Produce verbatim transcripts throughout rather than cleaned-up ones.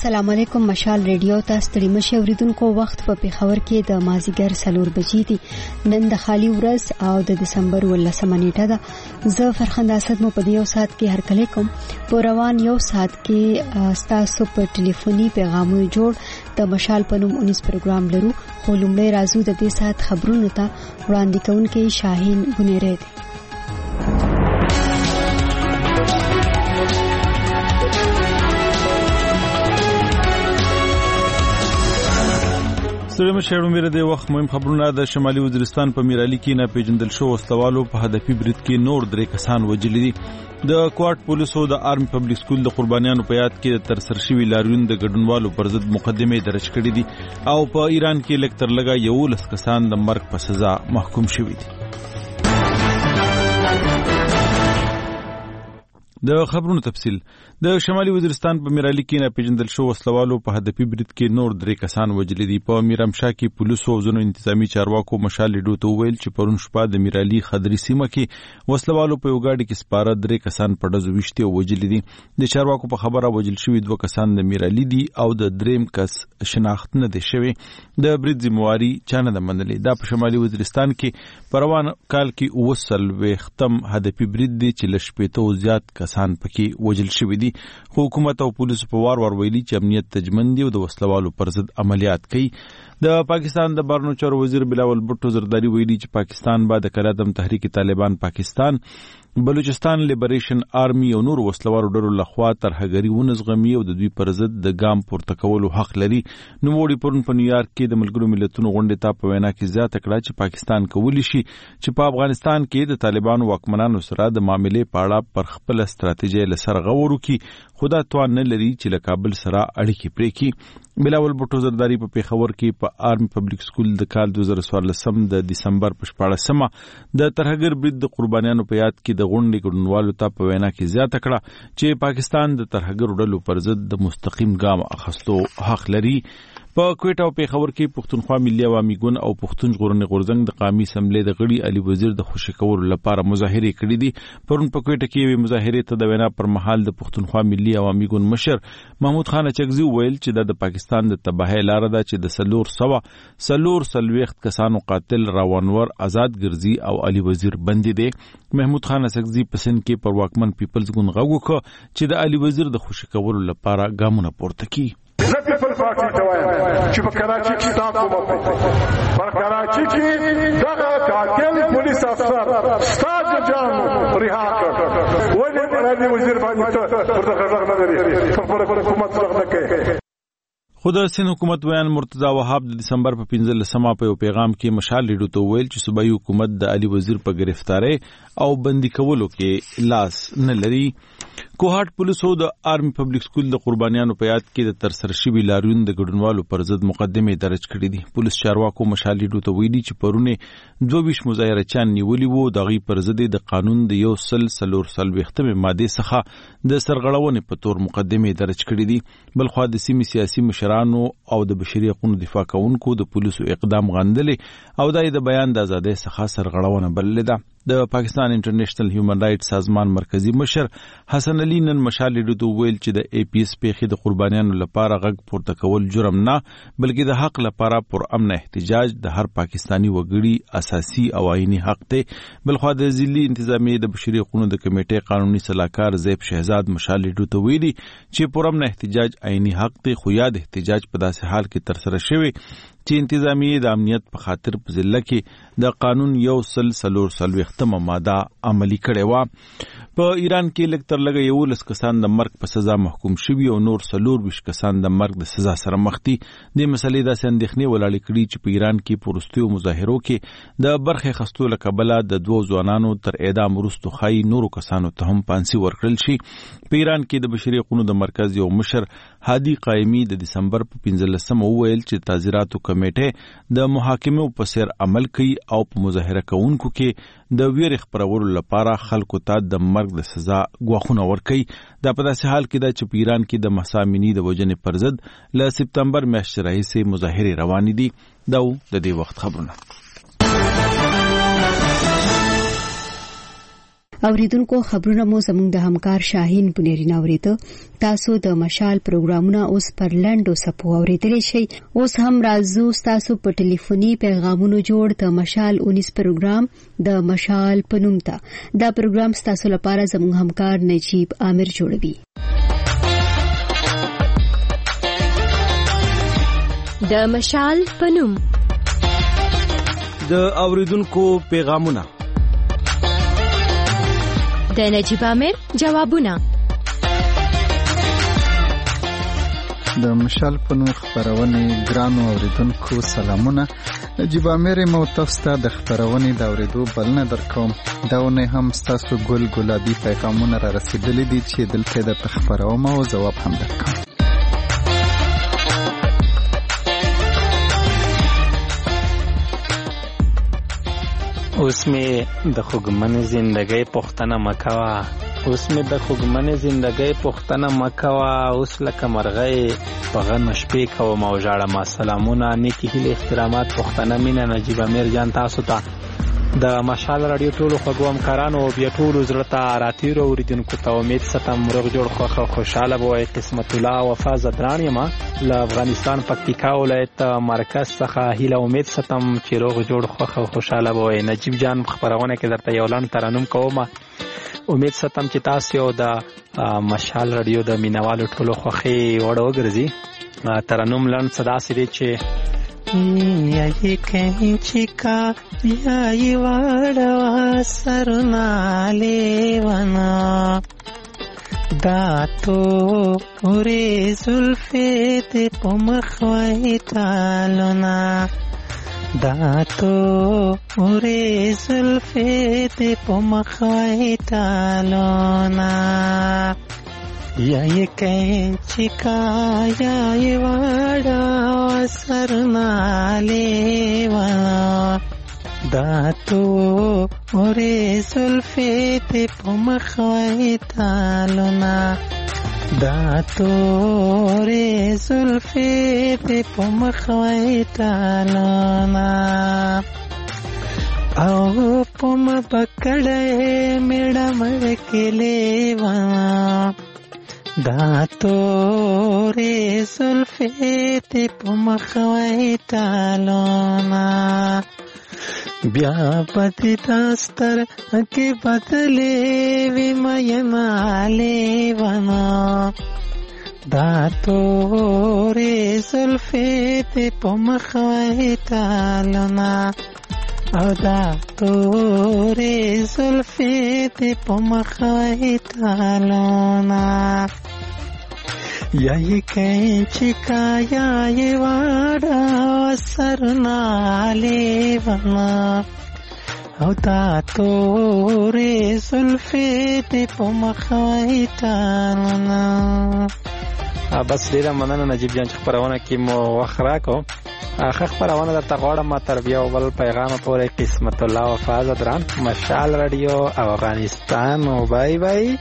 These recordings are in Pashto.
السلام علیکم. مشال ریډیو ته ستړي مشه اوریدونکو. وخت په پیښور کې د مازیګر سلور بجې دي. نن د خالي ورځ او د دسمبر ولسمه نیټه ده. زه فرخنده اسد مو په یو ساعت کې هرکلی کوم. په روان یو ساعت کې ستاسو په ټلیفوني پیغامونو جوړ د مشال په نوم اونیس پروګرام لرو. خو لومړی راځو د دې ساعت خبرونو ته. وړاندې کوونکی شاهین بنيري دی. سره مشهور مېره د وخت مهم خبرونه. د شمالي وزیرستان په میرالي کې نه پیژندل شو وسلوالو په هدفي برید کې نور درې کسان وژل دي. د کوارټ پولیسو د آرمي پبلک سکول د قربانیانو په یاد کې د ترسره شوی لاریون د ګډونوالو پر ضد مقدمه درج کړې دي او په ایران کې لکتر لګا یو لس کسان د مرګ په سزا محکوم شوي دي. د خبرونو تفصیل. د شمالي وزیرستان په میرالي کې نه پیژندل شو وسلوالو په هدفي برید کې نور درې کسان وژل دي. په میرامشاه کې پولیسو او ځینو انتظامی چارواکو مشال ریډیو ته وویل چې پرون شپه د میرالي خدري سیمه کې وسلوالو په یو ګاډي کې سپاره درې کسان په ډزو ویشتي او وژل دي. د چارواکو په خبره وژل شوي دوه کسان د میرالي دي او د دریم کس شناخت نه دي شوی. د برید ذمہواری چا نه ده منلې. دا په شمالي وزیرستان کې په روان کال کې اوه څلوېښتم هدفي برید دی چې له شپېتو زیات کسان پکې وژل شوي دي. خو حکومت او پولیسو په وار وار ویلي چې امنیت تجمن دي او د وسلوالو پر ضد عملیات کوي. د پاکستان د بهرنیو چارو وزیر بلاول بھټو زرداری ویلي چې پاکستان به د کلادم تحریک طالبان پاکستان، بلوچستان لیبریشن آرمی او نور وسلوالو ډلو لخوا ترهګري ونزغمي او د دوی پر ضد د ګام پورته کولو حق لري. نوموړي پرون په نیویارک کې د ملګرو ملتونو غونډې ته په وینا کې زیاته کړه چې پاکستان کولی شي چې په افغانستان کې د طالبانو واکمنانو سره د معاملې په اړه پر خپل ستراتیژي لسر غور وکړي، خو دا توان نه لري چې له کابل سره اړیکې پرې کړي. بلاول بھټو زرداری په پیښور کې په آرمی پبلک سکول د کال دوه زره څوارلسم د دسمبر په شپاړسمه د ترهګر برید د قربانیانو په یاد کې د غونډې ګډونوالو ته په وینا کې زیاته کړه چې پاکستان د ترهګر ډلو پر ضد د مستقیم ګام اخیستو حق لري. په کوټه او پیښور کې پښتونخوا ملي عوامي ګوند او پښتون ژغورنې غورځنګ د قومي اسمبلی د غړي علي وزیر د خوشی کولو لپاره مظاهره کړې دي. پرون په کوټه کې یوې مظاهره ته د وینا پر مهال د پښتونخوا ملي عوامي ګوند مشر محمود خان اچکزي ویل چې د پاکستان د تباہی لار ده چې د سلور سوا سلور سلويخت کسانو قاتل راونور آزاد ګرځي او علي وزیر بندي دي. محمود خان اچکزي په سن کې پر واکمن پیپلز ګوند غوږ وکړ چې د علي وزیر د خوشی کولو لپاره ګامونه پورته کړي. زه پیپل پارټي ته وایم چې په کراچي کې تاسو وموږ پر کراچي کې دغه قاتل پولیس افسر ستاج جام رها کړ. ولې علي وزیر باندې پر دغه غږ نه لري پر حکومت غږ نه کوي. خو د سند حکومت ویان مرتضی وهاب د دسمبر په پنځلسمه په یو پیغام کې مشال ریډیو ته ویل چې صوبایي حکومت د علي وزیر په گرفتاری او بندي کولو کې لاس نه لري. کوهاټ پولیسو د آرمی پبلک سکول د قربانیانو په یاد کې د ترسره شوي لاریون د ګډونوالو پر ضد مقدمه درج کړې دي. پولیس چارواکو مشال ریډیو ته ویلي چې پرونه دوه ویشت مظاهرچیان نیولي وو. د هغوی پر ضد د قانون د یو سل څلور څلوېښتمې مادې څخه د سرغړونې په تور مقدمه درج کړې دي. بلخوا د سیمې سیاسي مشرانو او د بشري حقوقو دفاع کوونکو د پولیسو اقدام غندلې او د بیان د ازادۍ څخه سرغړونه بللې ده. د پاکستان انټرنیشنل هیومن رائټ سازمان مرکزی مشر حسن علي نن مشال ریډیو ته ویل چې د ای پی ایس پیښې د قربانیانو لپاره غږ پورته کول جرم نه بلکې د حق لپاره پر امن احتجاج د هر پاکستانی وګړي اساسي او آئینی حق دی. بلخوا د ضلعي انتظامیه د بشري حقوقو د کمیټې قانوني صلاحکار زیب شهزاد مشال ریډیو ته ویلي چې پر امن احتجاج آئینی حق دی، خو یاد احتجاج په داسې حال کې ترسره شوی چې انتظامیه د امنیت په خاطر په ضلع کې د قانون یو سل څلور څلوېښتمه ماده عملي کړې وه. په ایران کې لږ تر لږه یولس کسان د مرګ په سزا محکوم شوي او نور څلور ویشت کسان د مرګ د سزا سره مخ دي. دې مسلې داسې اندېښنې ولاړې کړي چې په ایران کې په وروستیو مظاهرو کې د برخې اخیستو له کبله د دوو ځوانانو تر اعدام وروسته ښایي نورو کسانو ته هم پانسي ورکړل شي. په ایران کې د بشري حقوقو د مرکز یو مشر هادي قایمي د دسمبر په پنځلسمه وویل چې تعزیراتو کمیټه د محاکمو په سیر عمل کوي او په مظاهره کوونکو کې د ویرې خپرولو لپاره خلکو ته د مرګ د سزا ګواښونه ورکوي. دا په داسې حال کې ده چې په ایران کې د مسامني د وژنې پر ضد له سپتمبر میاشتې راهیسې مظاهرې روانې دي. دا د دې وخت خبرونه. اوریدونکو خبرونه مو زموږ د همکار شاهین بنيري ناوریته. تاسو د مشال پروګرامونه اوس پر لنډو سپو اوریدلی شئ. اوس هم راځو تاسو په ټلیفوني پیغامونو جوړ د مشال اونیس پروګرام د مشال پنوم ته. دا پروګرام تاسو لپاره زموږ همکار نجیب عامر جوړوي. د مشال پنوم د اوریدونکو پیغامونه د نجیب عامر جوابونه د مشال پنوم خبرونه ګرانو اوریدونکو سلامونه. نجیب عامر مو تاسو ته د خبرونه د اوریدو بلنه درکوم. داونه هم تاسو ګل ګلابي پیغامونه را رسیدلې دي چې دلته د خبرونه او جواب هم درکوم. اوس مې د خوږمنې زندګۍ پوښتنه مکوه اوس مې د خوږمنې زندګۍ پوښتنه مکوه اوس لکه مرغۍ په غم شپې کوم او ژاړم. سلامونه، نیکی هیلې، احترامات، پوښتنه مینه نجیب عامر جان تاسو ته د مشال رادیو ټولو خوږو همکارانو بیا ټولو زړه ته راتېرو اوریدونکو ته امید ستم روغ جوړ خوښ او خوشحاله به وئ. قسمت الله وفا زدران یم له افغانستان پکتیکا ولایت مرکز څخه هیله امید ستم چې روغ جوړ خوښ او خوشحاله به وئ. نجیب جان خبرونه کې درته یو لنډ ترنم کوم. امید ستم چې تاسو یو د مشال رادیو د مینوالو ټولو خوښي وړ وګرځي. ترنم لنډ صدا سي چې یا یہ کہیں چکا یا یہ واڑا سرنا لیوانا داتو پورے زلفے تے پمخوائی تالونا داتو پورے زلفے تے پمخوائی تالونا یا یہ کینچی کا یا یہ واڑا سرنا لیوانا داتو اورے زلفے تے پمخوائی تالونا داتو اورے زلفے تے پمخوائی تالونا او پم پکڑے میڑا مڑکے لیوانا داتو رے زلفے تے پمخوائی تالونا بیا پتی داستر کے بدلے وی مینا لیوانا داتو رے زلفے تے پمخوائی تالونا او داتو رے زلفے تے پمخوائی تالونا یا یہ کینچی کا یا یہ واڑا سرنا لیوانا او داتو رے زلفے تے پمخوائی تالونا. بس ډیره مننه نجیب جان چې خبرونه کې مو وخت راکړو. ښه خبرونه درته غواړم تر بیا بل پیغام پورې. قسمت الله وفا زدران، مشال رادیو افغانستان. او بای بای.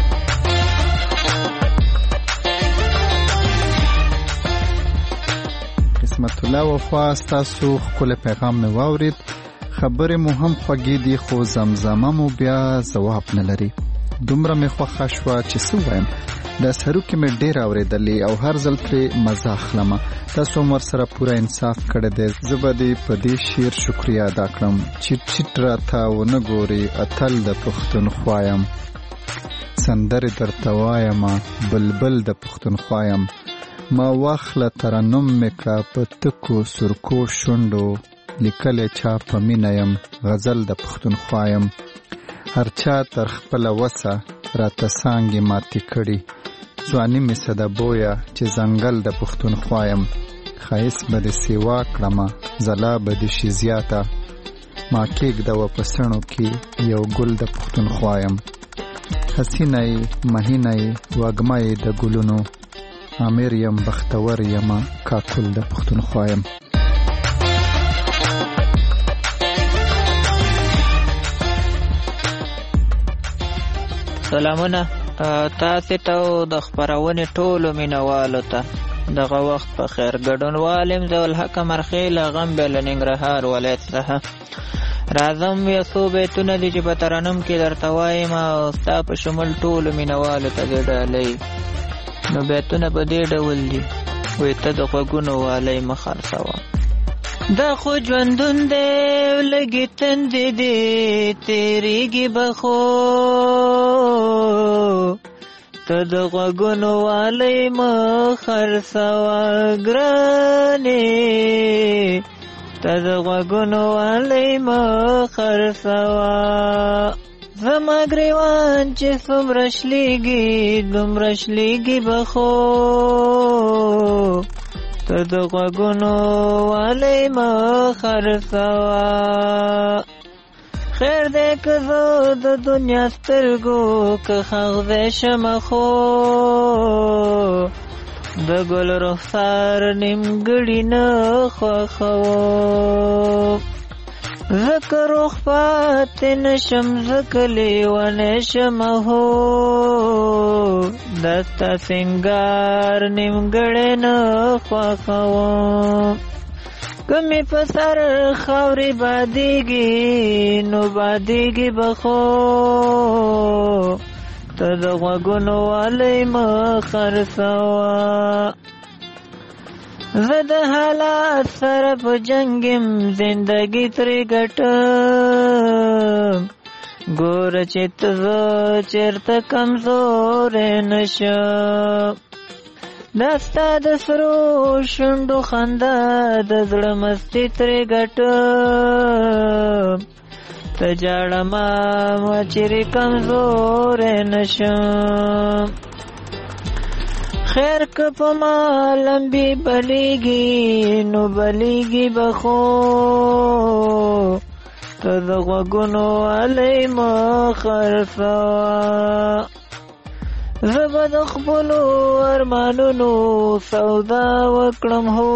قسمت الله وفا تاسو خپل پیغام مې واورید. خبرې مو هم خوږې دي خو زمزمه مو بیا جواب نه لري. دومره مې خوښه شوه چې څه وایم. د سرو کې مې ډېر اورېدلې او هر ځل ترې مزه اخلم. تاسو هم ورسره پوره انصاف کړی دی. زه به دې په دې شعر شکریه ادا کړم چې ټیټ راته ونه ګورې اتل د پښتونخوا یم. سندرې درته وایم بلبل د پښتونخوا یم. ما واخله ترنم مې کړه په تکو سرکو شونډو لیکلی چا په مینه یم غزل د پښتونخوا یم. هر چا تر خپله وسه راته څانګې ماتې کړي. ځواني مې څه ده بویه چې ځنګل د پښتونخوا یم. ښایست به دې سیوا کړمه ځلا به دې شي زیاته. ما کېږدوه په څڼو کې یو ګل د پښتونخوا یم. حسینه یې مهینه یې وږمه یې د ګلونو. امیر یم بختور یم کاکل د پښتونخوا یم. سلامونه تاسو ته د خبرونې ټولو مینوالو ته دغه وخت په خیر. ګډونوال یم ضیاءالحق مرخیل غمبل ننګرهار ولایت څخه. راځم یو څو بیتونه دي چې په ترنم کې درته وایم او ستا په شمول ټولو مینوالو ته دې ډالۍ. نو بیتونه په دې ډول دي، وایي ته د غوږونو والی مه خرڅوه. دا خو ژوندون دی لږې تندې دي تېرېږي به خو، ته د غوږونو والی مه خرڅوه ګرانې، ته د غوږونو والی مه خرڅوه. زما ګریوان چې څومره شلېږي دومره شلېږي به خو، ته د غوږونو والی مه خرڅوه. خیر دی که زه د دنیا سترګو که ښخ شمه خو، د ګل رخسار نیمګړي نه خوښوم. ځکه روغ پاتې نشم ځکه لیونی شمه هو، دا ستا سینګار نیمګړی نه خوښوم. که مې په سر خاورې بادېږي نو بادېږي به خو، ته د غوږونو والی مه خرڅوه. زه د حالات سره په جنګ یم زندګي ترې ګټم، ګوره چې ته زه چېرته کمزوری نشم. دا ستا د سرو شونډو خندا د زړه مستي ترې ګټم، ته جاړه ما ما چیرې کمزوری نشم. خیر که په ما لمبې بلیږي نو بلیږي به خو، ته د غوږونو والی مه خرڅوه. زه به د خپلو ارمانونو سودا وکړم هو،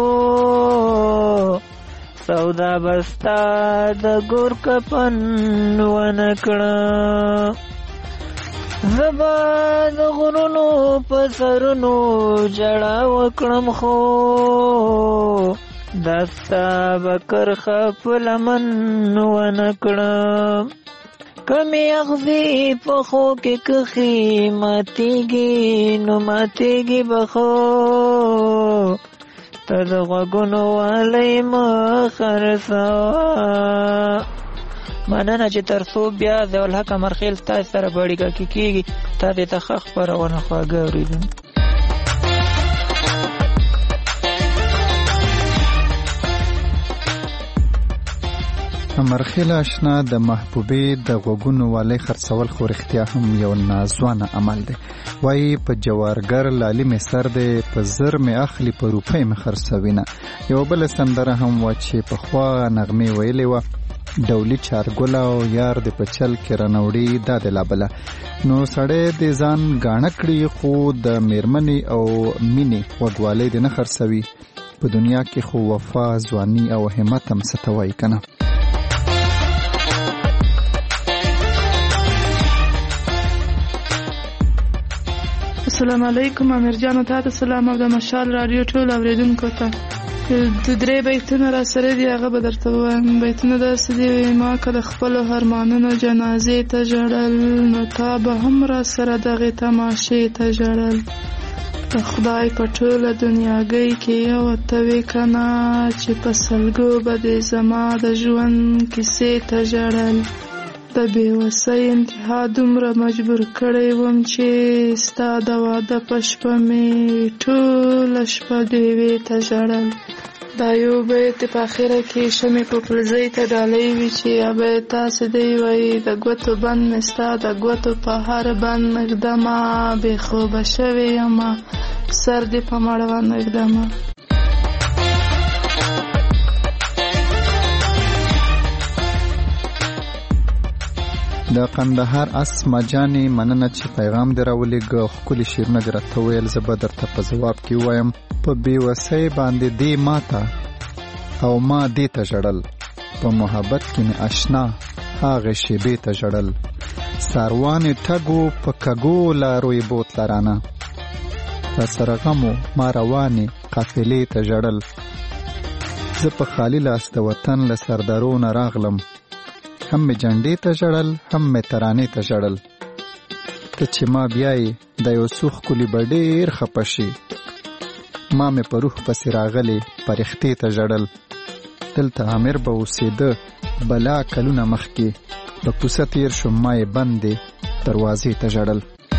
سودا به ستا د ګور کفن ونه کړم. زه به د غرونو په سرونو جړه وکړم خو، دا ستا به کرښه په لمن ونه کړم. که مې اغزي په خو کې کښې ماتېږي نو ماتېږي به خو، ته د غوږونو والی مه خرڅوه. مننه چې تر څو بیا ضیاءالحق امرخیل ستاسې سره په اړیکه کې کېږي. تا دې ته ښه خپرونه خواږه اورېدونکي. امرخیل اشنا د محبوبې د غوږونو والی خرڅول خو رښتیا هم یو نازوانه عمل دی. وایي په جوارګر لالي مې سر دی په زر مې اخلي په روپۍ مې خرڅوینه. یوه بله سندره هم وه چې پخوا نغمې ویلې وه، ډولي چارګله او یار د په چل کې رانوړي دا د لابله. نو سړی د ځان ګاڼه کړي خو د میرمنې او مینې غوږوالی دې نه خرڅوي. په دنیا کې خو وفا ځواني او همت هم څه ته وایي که نه. السلام علیکم امیر جانو، ته سلام او د مشال رادیو ټول اوریدونکو ته. د درې بیتونه را سره دي، هغه به درته ووایم. بیتونه داسې دي: ما که د خپلو ارمانونو جنازې ته ژړل، نو تا به هم را سره دغې تماشې ته ژړل. د خدای په ټوله دنیاګۍ کې یو ته وې که نه، چې په سلګو به دې زما د ژوند کیسې ته ژړل. د بېوسۍ انتها دومره مجبور کړی وم چې ستا د واده په شپه مې ټوله شپه ډېوې ته ژړل. دا یو بیت په اخره کې شمې په پلزۍ ته ډالۍ وي چې یا بیت تاسې دی وایي: د ګوتو بند مې ستا د ګوتو په هر بند نږدمه، بې خوبه شوې یمه سر دې په مړوند نږدمه. د قندهار اسما جانې مننه چې پیغام دې راولېږه. ښکلي شعرونه دې راته وویل، زه به درته په ځواب کې ووایم: په بېوسۍ باندې دې ماته او ما دې ته ژړل، په محبت کې مې اشنا هغې شېبې ته ژړل. ساروانې ټګو په کږو لارو یې بوتله رانه، په سرغمو ما روانې قافلې ته ژړل. زه په خالي لاس د وطن له سردارو نه راغلم، هم می جنډې ته ژړل هم می ترانې ته ژړل ته چې ما بیایې د یو څو ښکلي به ډېر خفه شي ما مې په روح پسې راغلې پرښتې ته ژړل دلته امیر به اوسېده بلا کلونه مخکې په کوڅه تېر شوم ما یې بندې دروازې ته ژړل.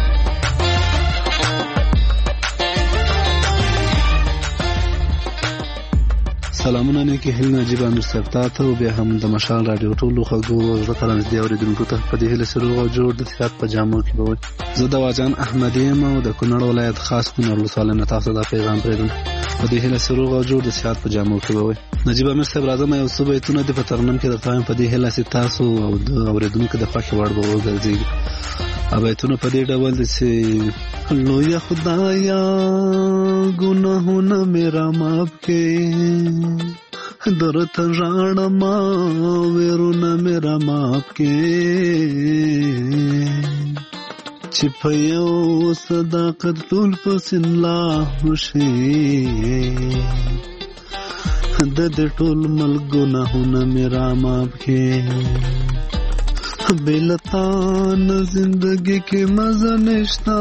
سلامونه نیکې هیلې نجیب امیر صاحب تا ته او بیا هم د مشال راډیو ټولو خلکو زړه ته رانږدې اورېدونکو ته په دې هیله چې روغ او جوړ د صحت په جامو کې به وي. زه د واجان احمد یم او د کونړ ولایت خاص کونړ ولسوالۍ نه تاسو دا پیغام پرېږدم په دې هیله چې روغ او جوړ د صحت په جامو کې به وي. نجیب امیر صاحب راځم یو څه بیتونه دې په ترنم کې درته وایم په دې هیله چې تاسو او د اورېدونکو د خوښې وړ به وګرځېږي. بیتونه په دې ډول دي چې لویه خدایا ګناهونه مې راماف کړې درته ژاړم ویرونه مې راماف کړې چې په یو صداقت ټول پسې لاهو شي د دې ټول مل ګناهونه مې راماف کړې بلتان زندگی کې مزه نشتا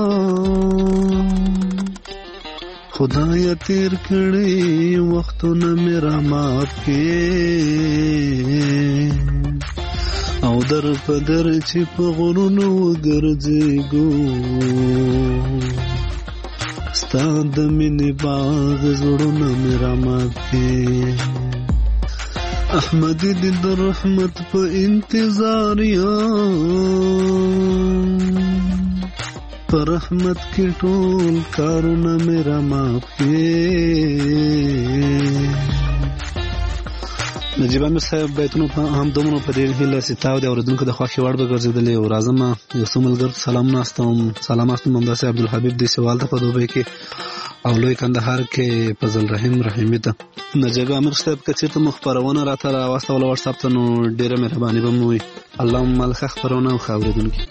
خدایا تیر کړي وختونه مې راماف کړې او در په در چې په غرونو وګرځېږو ستا د مینې باغ زړونه مې راماف کړې احمد دې د رحمت په انتظار یم په رحمت کې ټول کارونه مې راماف کړې. نجیب امیر صاحب بیتونو په هم دومره په دې هیله چې تا د اورېدونکو د خوښې وړ به ګرځېدلې او راځم یو څو ملګرو ته سلامونه استوم سلام استوم همداسې عبدالحبیب دې سوال ته په دوبۍ کې او لوی کندهار کې فضل رحیم رحیمي ته. نجیب امیر صاحب که چېرته مو خپرونه راته راواستوله وټساپ ته نو ډېره مهرباني به مو وي. الله مو مل ښه خپرونه او ښه اورېدونکي.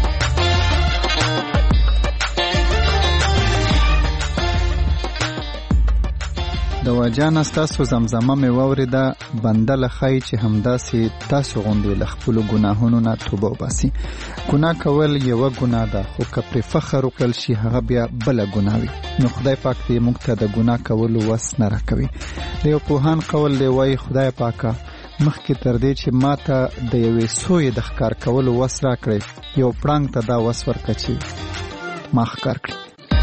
د واجان ستاسو زمزمه مې واورېده بنده له ښایي چې همداسې تاسو غوندې له خپلو ګناهونو نه توبه وباسي. ګناه کول یوه ګناه ده خو که پرې فخر وکړل شي هغه بیا بله ګناه وي. نو خدای پاک دې موږ ته د ګناه کولو وس نه راکوي. د یو پوهان قول دی وایي خدای پاکه مخکې تر دې چې ما ته د یوې سویې د ښکار کولو وس راکړې یو پړانګ ته دا وس ورکړه چې ما ښکار کړي.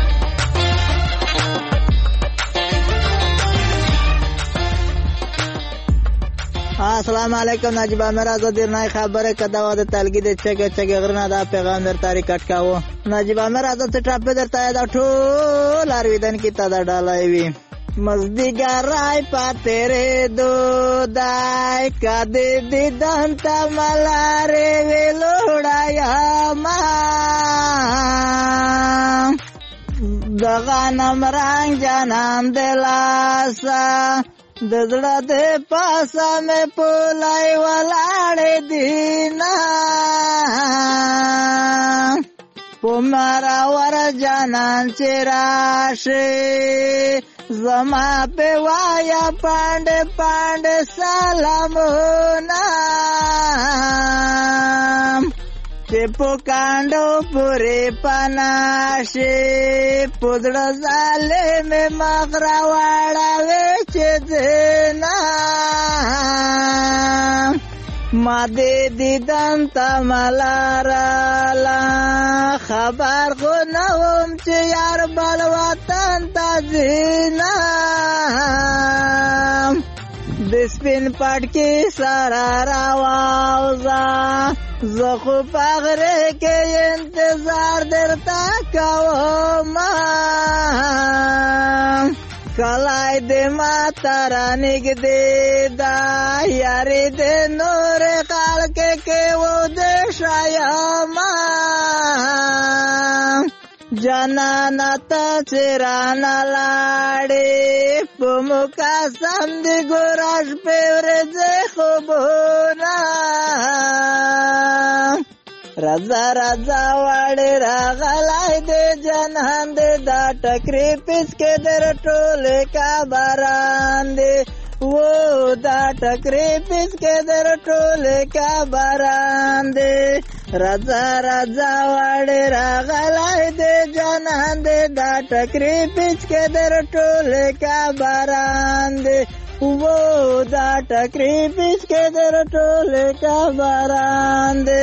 السلام علیکم نجیب امیر آزاد درنای خبره کدا و د تلګي د چګه چګه غرنه دا پیغام در تاریخ کټکاو. نجیب امیر آزاد ته ټاپ در ته دا ټول ارویدن کی ته دا ډالای وی مزدګرای پاتره دو دای کده دیدن تا ملاره ویلوړایا ما دغه نمرنګ جانان دلاسا د زړه د پاسه مې پولای ولاړې دینا په مارا ور جانان چې راشي زما په وایا پاندې پاندې سلامونه چې په کاندو پورې پناشي پودړه ظالم مغرا واړه چې دینا ما دې دیدن تملارالا خبر خو نوم چې یار بل وطن ته دینا د سپین پټکی سره راوازا زه خو پغره کې انتظار درته کوم کلای دې ما تر نږدې دا یاري دې نور خلک کې و دې شایم جانانا ته چرانه لاړې په موکا سم دې ګوراش په ورځې خوبونه رضا رضا وړې راغلی دې جنان دې دا ټکرې پیس کې در ټولې کابران دې वो دا टकरी पिस के दर टोले का बारान दे राजा राजा वाड़े रागलाय दे जानान दे दा टकरी पिस के दर टोले का बारान दे वो दा टकरी पिस के दर टोले का बारान दे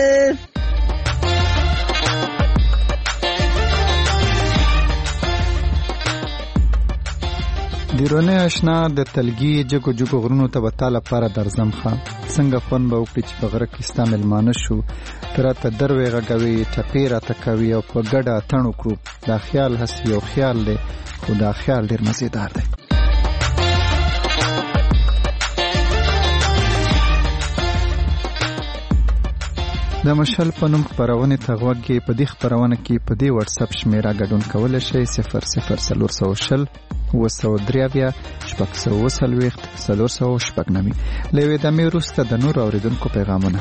دیرونه آشنا د تلګي جګو جګو غرونو ته وتاله لپاره درځم ښه څنګه فون به وکړي چې په غره کې ستا مېلمانه شو تراته دروې غږوي ټپې راته کوي او په ګډه اتڼ وکړو دا خیال هسې یو خیال دی خو دا خیال ډېر مزیدار دی د مشال په نوم خپرونې ته غوږ کې په دې خپرونه کې په دې واتس اپ شمیره ګډون کولی شئ صفر صفر څلور سوه شل اووه سوه درې اویا شپږ سوه اووه څلوېښت څلور سوه شپږ نوي له یوې دمې وروسته د نورو اورېدونکو پیغامونه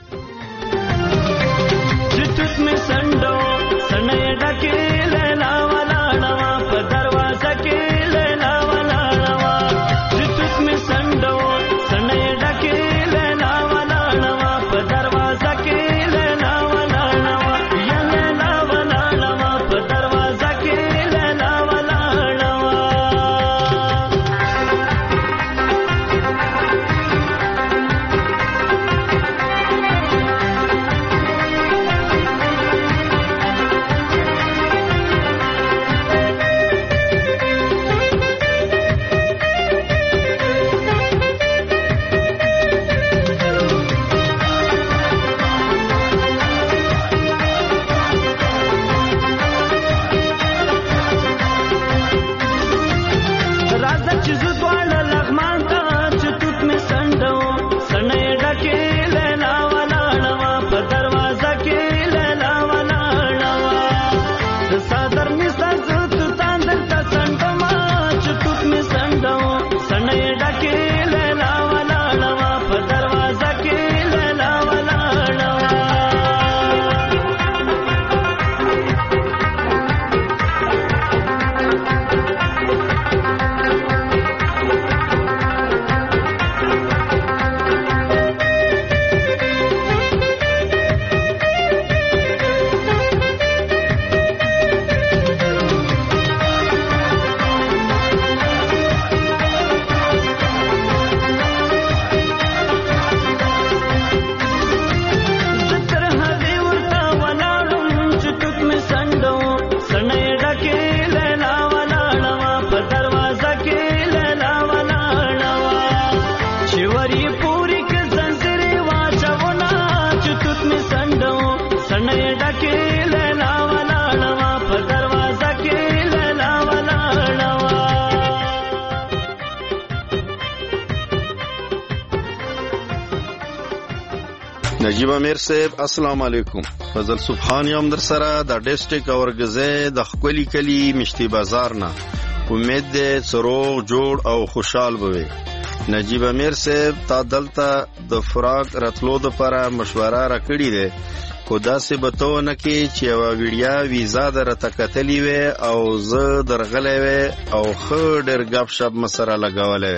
نجیب امیر صاحب السلام علیکم فضل سبحان یم در سره د ډیسټریکټ اورګزې د خپلی کلی مشتي بازار نه امید دې سروغ جوړ او خوشحال بوي نجیب امیر صاحب تا دلته د فراق راتلو د لپاره مشوره راکړې ده خو داسې به تو نه کې چې یوه ویډیا ویزا درته کتلې وې او زه درغلی وې او ښه ډېر ګپ شپ مسره لګولی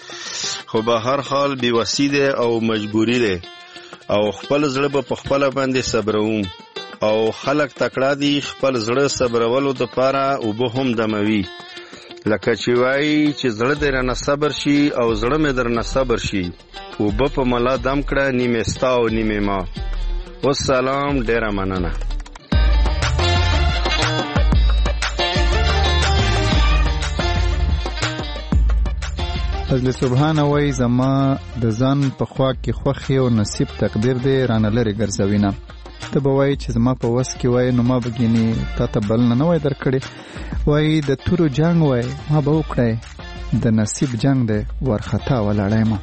وې خو به هر حال بېوسي دی او مجبوري دی او خپل زړه به په خپله باندې صبروم او خلک تکړه دي خپل زړه صبرولو دپاره اوبه هم دموي لکه چې وایي چې زړه دې رانه صبر شي او زړه مې درنه صبر شي اوبه په ملا دم کړه نیمې ستا او نیمې ما والسلام ډېره مننه فضل سبحانه وای زما د ځان په خوا کې خوښي او نصیب تقدیر دی رانه لري ګرځوینه ته به وای چې زما په وس کې وای نو ما بګینی تا ته بل نه وای درکړي وای د تورو جنگ وای ما به وکړی د نصیب جنگ دی ورخطا ولاړی ما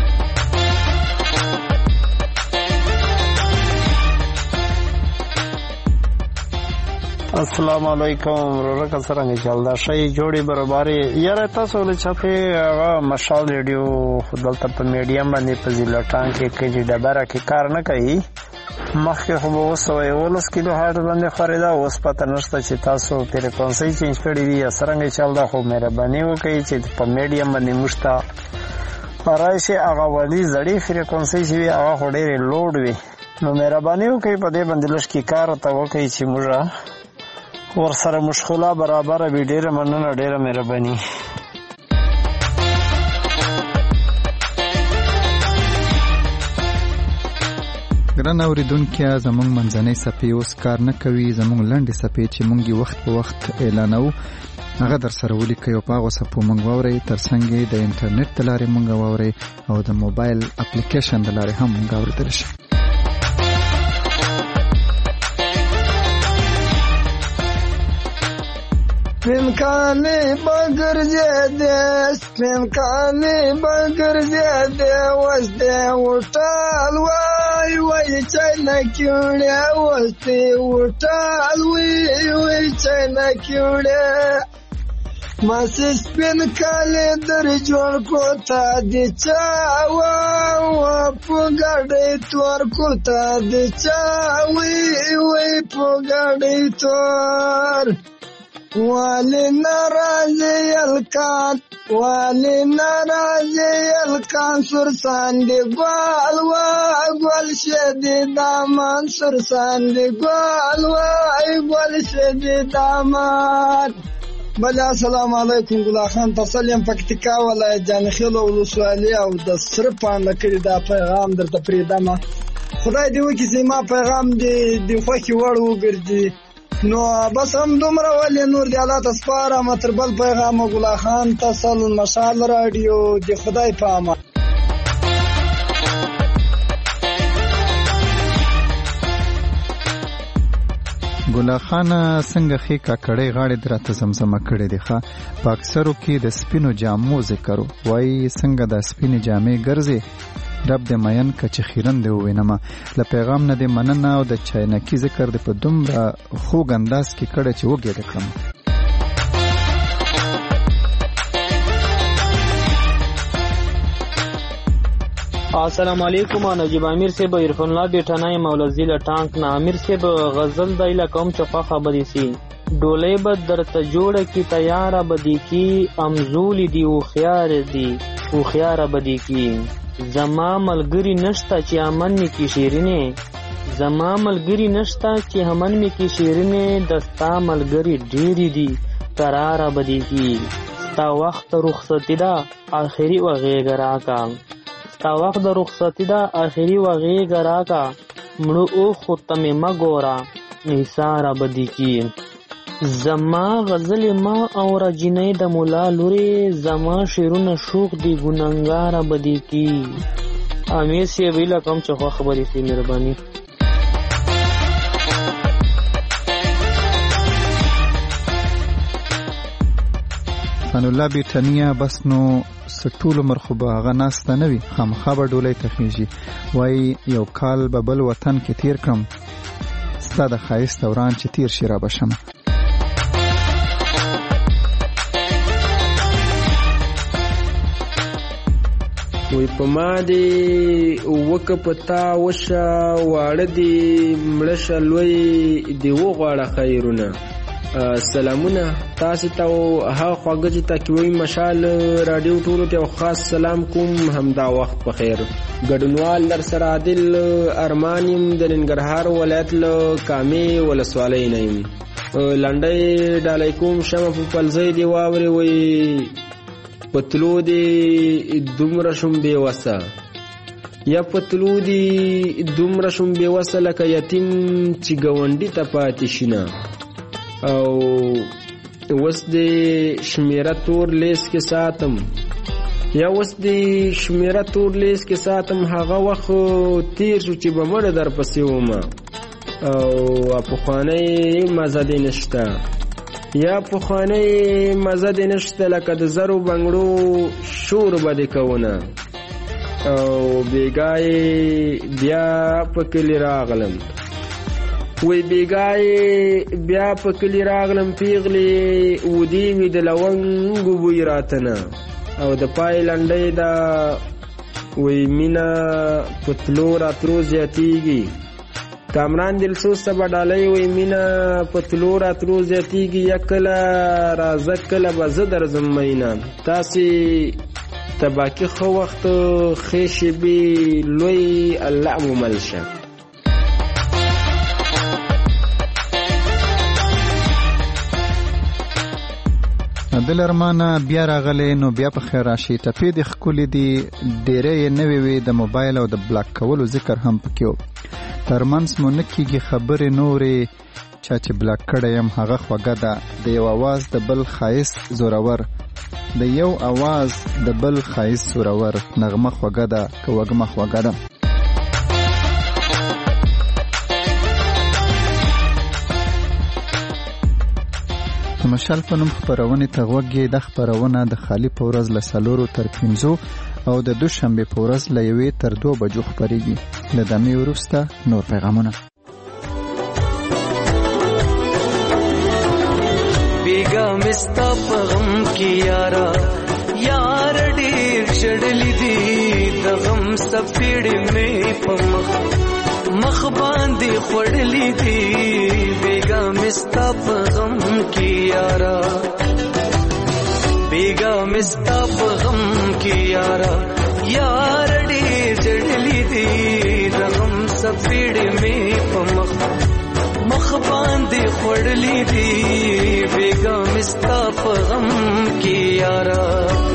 السلام علیکم ورکه څنګه چلدا شي جوړي برابرۍ یاره تاسو له چاپه هغه مشال ریډیو دلته په میډیم باندې په ضلع ټانګ کې کې ډبره کې کار نه کوي مخکې خو به اوس یولس کیلو هارټ باندې خریدا اوس پته نشته چې تاسو فریکونسي چینج کړی وي څنګه چلدا خو مهرباني وکړئ چې په میډیم باندې مشته راشي هغه ولي زړې فریکونسي چې وي هغه خو ډېرې لوډ وي. نو مهرباني وکړئ په دې باندې لږ کې کار ورته وکړئ چې موږ ورسره مشغوله برابره وي. ډېره مننه، ډېره مهرباني. ګران اوریدونکي، زموږ منځنۍ صفحې اوس کار نه کوي. زموږ لنډې صفحې چې موږ یې وخت په وخت اعلانوو هغه در سره ولیکئ او په هغو صفحو موږ واورئ. تر څنګ یې د انټرنیټ د لارې موږ واورئ او د موبایل اپلیکیشن د لارې هم موږ اورېدلی شي. سپین کالی بگر زیده سپین کالی بگر زیده وسته وټال وای وای چاینا کیوړه وسته وټال وای وای چاینا کیوړه ماس سپین کالی در جوړ کو تا د چا وا پګړې تور کو تا د چا وای وای پګړې تور والی نرازی الکان والی نرازی الکان سرسان دی گوال و گوال شدی دامان سرسان دی گوال و گوال شدی دامان. بله السلام علیکم. ګلا خان تسلیم پکتیکا ولایت جانخیل ولسوالي او د سره پاند کړی دا پیغام درته پریدم. خدای دې وکړي چې ما پیغام دې د خوښي وړ وګرځي. نو بس هم دومره ولې نور دی الله تسپاره متر بل پیغام ګلا خان تسل مشال رادیو دی خدای په امان. ګلا خان څنګه خې کاکړې غاړې درته زمزمه کړې دي ښه په اکثرو کې د سپینو جامو ذکر وای څنګه د سپینې جامې ګرځي رب دې مین کچ خیرن دی وینم له پیغام نه دې مننه او د چاینکی ذکر دې په دومره خوږ انداز کې کړه چې وګې دکړم. السلام علیکم. نجیب امیر صاحب عرفان الله بیٹھانای مولزی له ټانک نه امیر صاحب غزل دایله کوم چفا خبرې سي ډولې بد درته جوړه کی تیار بدی کی امزول دی او خيار دی او خيار بدی کی زما ملګری نشتا چې امن می کی شیرینه زما ملګری نشتا چې همن می کی شیرینه دستا ملګری ډیری دی قرار بدی کی تا وخت رخصتی دا اخری و غیګرا کا تا وخت د رخصتی دا اخری و غیګرا کا مړو او ختمه مګورا نثار بدی کی زما غزل ما او رجنې د مولا لوري زما شیرونه شوق دی ګننګار بدی کی امیر سی ویلا کوم چې خبرې سي مهرباني. فن الله بیتنیا بس نو سټول مرخوبه هغه ناسته نوي خامخا به ډولۍ تخیږي وای یو کال به بل وطن کې تیر کړم ستا د ښایست دوران چې تیر شي را بشم. وی په ما دی وکه پتا وشه واړه دی مړشه لوی دی وغواړه خیرونه. سلامونه تاسو ته ها خواږه چې تکوي مشال رادیو ټولو ته خاص سلام کوم همدا وخت په خیر. ګډونوال در سره عادل ارمانیم د ننګرهار ولایت له کامې ولسوالۍ نه یم. لنډۍ ډالۍ کوم شمه په پلځۍ دی واوري وی پتلو دی دومره شم بے وسه یا پتلو دی دومره شم بے وسه لکه یتیم چې ګاونډي ته پاتې شینه او وس دی شمیره تور لیس کې ساتم یا وس دی شمیره تور لیس کې ساتم هغه وخت تیر شو چې به مړ در پسې ومه او پخوانی مزه دی نشته یا پخوانی مزه دی نشته لکه د زرو بنګړو شور به دی کونه او بیګای بیا په کلی راغلم وی بیګای بیا په کلی راغلم پیغلی ودی وی د لونګو بوی راتنه او د پای لنډۍ دا وی مینا پتلو راترو زیاتیږي. کامران دلسوز سبا ډالۍ وی مینا پتلو راترو زیاتیږي یکله رازه کله به زه درځم مینا تاسې تباکی خو وخت خیشی بی لوی الله ممل شه. دل ارمانه بیا راغلی نو بیا په خیر راشي. ټپې د ښکلې دي ډېرې یې نوې وې د موبایل او د بلاک کولو ذکر هم پکې و. ترمنځ مو نه کېږي خبرې نورې چا چې بلاک کړی یم هغه خوږه ده. د یو اواز د بل ښایست زورور د یو اواز د بل ښایست زورور نغمه خوږه ده که وږمه خوږه ده. د مشال په نوم خپرونې ته غوږ یې. د خپرونه د خالي په ورځ له څلورو تر پنځو او د دوشنبې په ورځ له یوې تر دوو بجو خپرېږي. له دمې وروسته نور پیغامونه. بیگا مستا په غم کې یارا یار ډېر شړلې دي د غم سپېړې مې په مخ مخ باندې خوړلې دي. بیگا مستا په غم کې یارا بیگا مستا په غم کې یارا یار ډېر شړلې دي د غم سپېړې مې په مخ مخ باندې خوړلې دي. بیگا مستا په غم کې یارا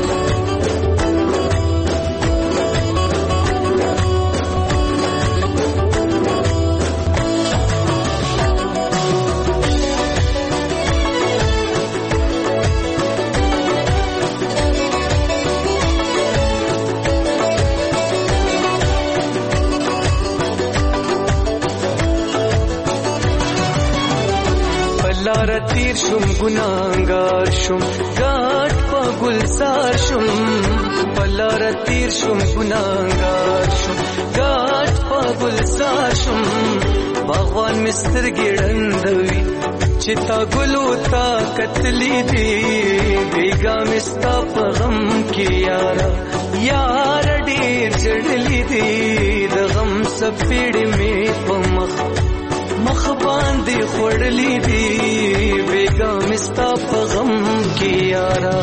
لار تیر شم گناهگار شم گاٹ پا گلزار شم پلار تیر شم گناهگار شم گاٹ پا گلزار شم باغوان مستر ګړندوي چې تا ګلو تا کتلی دی. بیگا مستا په غم کې یارا یار ډېر جړلی دی د غم سپېړې مې په مخ مخ باندې خوړلې دي. بیگا مستا په غم کې یارا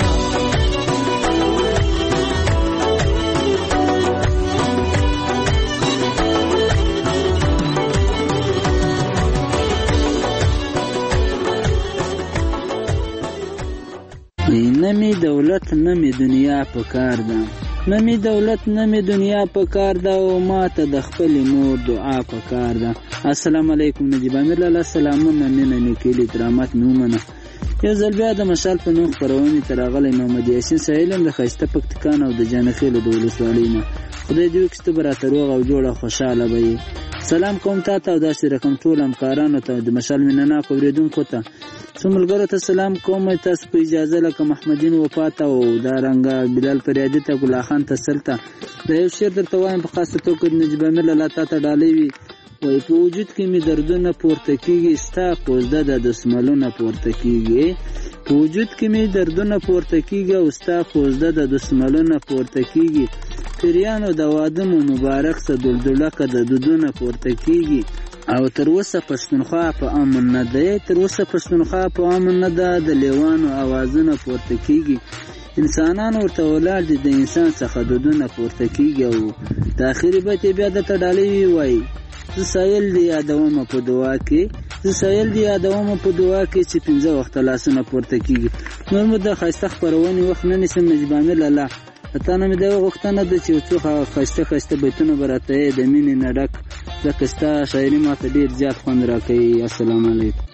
نمی دولت نمی دنیا په کار ده نمی دولت نمی دنیا په کار ده او ما ته د خپل مور دعا په کار ده. السلام علیکم نجیب امیر لاله سلامونه مینه نیکیلی درامات میومنه. یو ځل بیا د مشال په نوم خپرونې ته راغلی محمد یاسین سهیل د ښایسته پکتیکان او د جانخیلو د ولسوالۍ نه. خدای دې وکړي ته به راته روغ او جوړ او خوشحاله به یې. سلام کوم تا ته او داسې رقم ټول همکارانو ته د مشال مینهناکو اورېدونکو ته څو ملګرو ته سلام کوم. تاسو په اجازه لکه محمدین وفات او دارنګه بلال فریادي ته ګلا خان ته سلطه د یو شعر درته وایم په خاصه توګه د نجیب امیر لاله تا ته ډالۍ وي. وای په وجود کې می دردونه پورته کیږي ستا کوزده د دسملونه پورته کیږي. په وجود کې می دردونه پورته کیږي او ستا کوزده د دسملونه پورته کیږي. پیریانو د واده مو مبارک سه دلدلکه د دودونه پورته کیږي. او تر اوسه پښتونخوا په امن نه ده تر اوسه پښتونخوا په امن نه ده د لیوانو اوازونه پورته کیږي. انسانان ورته ولاړ دي د انسان څخه دودونه پورته کیږي. او د اخري بیت بیا د تډالې وای زه سایل دی یادوم په دعا کې زه سایل دی یادوم په دعا کې چې پنځه وخت لاسونه پورته کیږي. نور مو د خاصه خبرونه وخت نه نسم نجیب امیر لاله ته نه مې د غوښتنه د چې څو خاصه خاصه بیتونه براته د مینې نډک ځکه ستا شاعري ماته ډېر زیات خوند راکوي. السلام علیکم.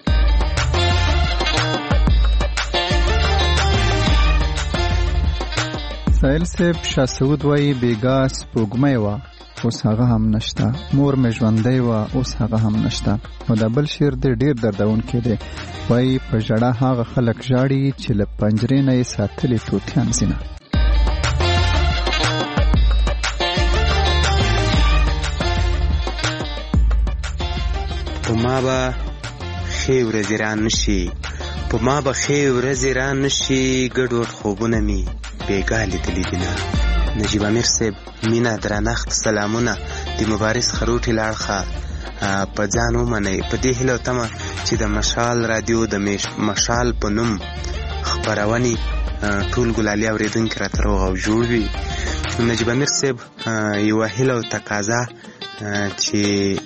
سایل صاحب شاه سعود وایي بیګا سپوږمۍ وه اوس هغه هم نشته. مور مې ژوندۍ وه اوس هغه هم نشته. او دا بل شعر دی ډېر دردونکی دی. وایي په ژړا هغه خلک ژاړي چې له پنجرې نه یې ساتلي طوطیان ځینه. په ما به ښې ورځې را نشي په ما به ښې ورځې را نشي ګډوډ خوبونه مې بېګا لیدلي دینه. نجیب امیر صاحب مینه درنښت سلامونه د مبارز خروټي لاړخه په ځان ومنئ. په دې هیله او تمه چې د مشال رادیو د مشال په نوم خپرونې ټول ګلالي اورېدونکي راته روغ او جوړ وي. نجیب امیر صاحب یوه هیله او تقاضا چې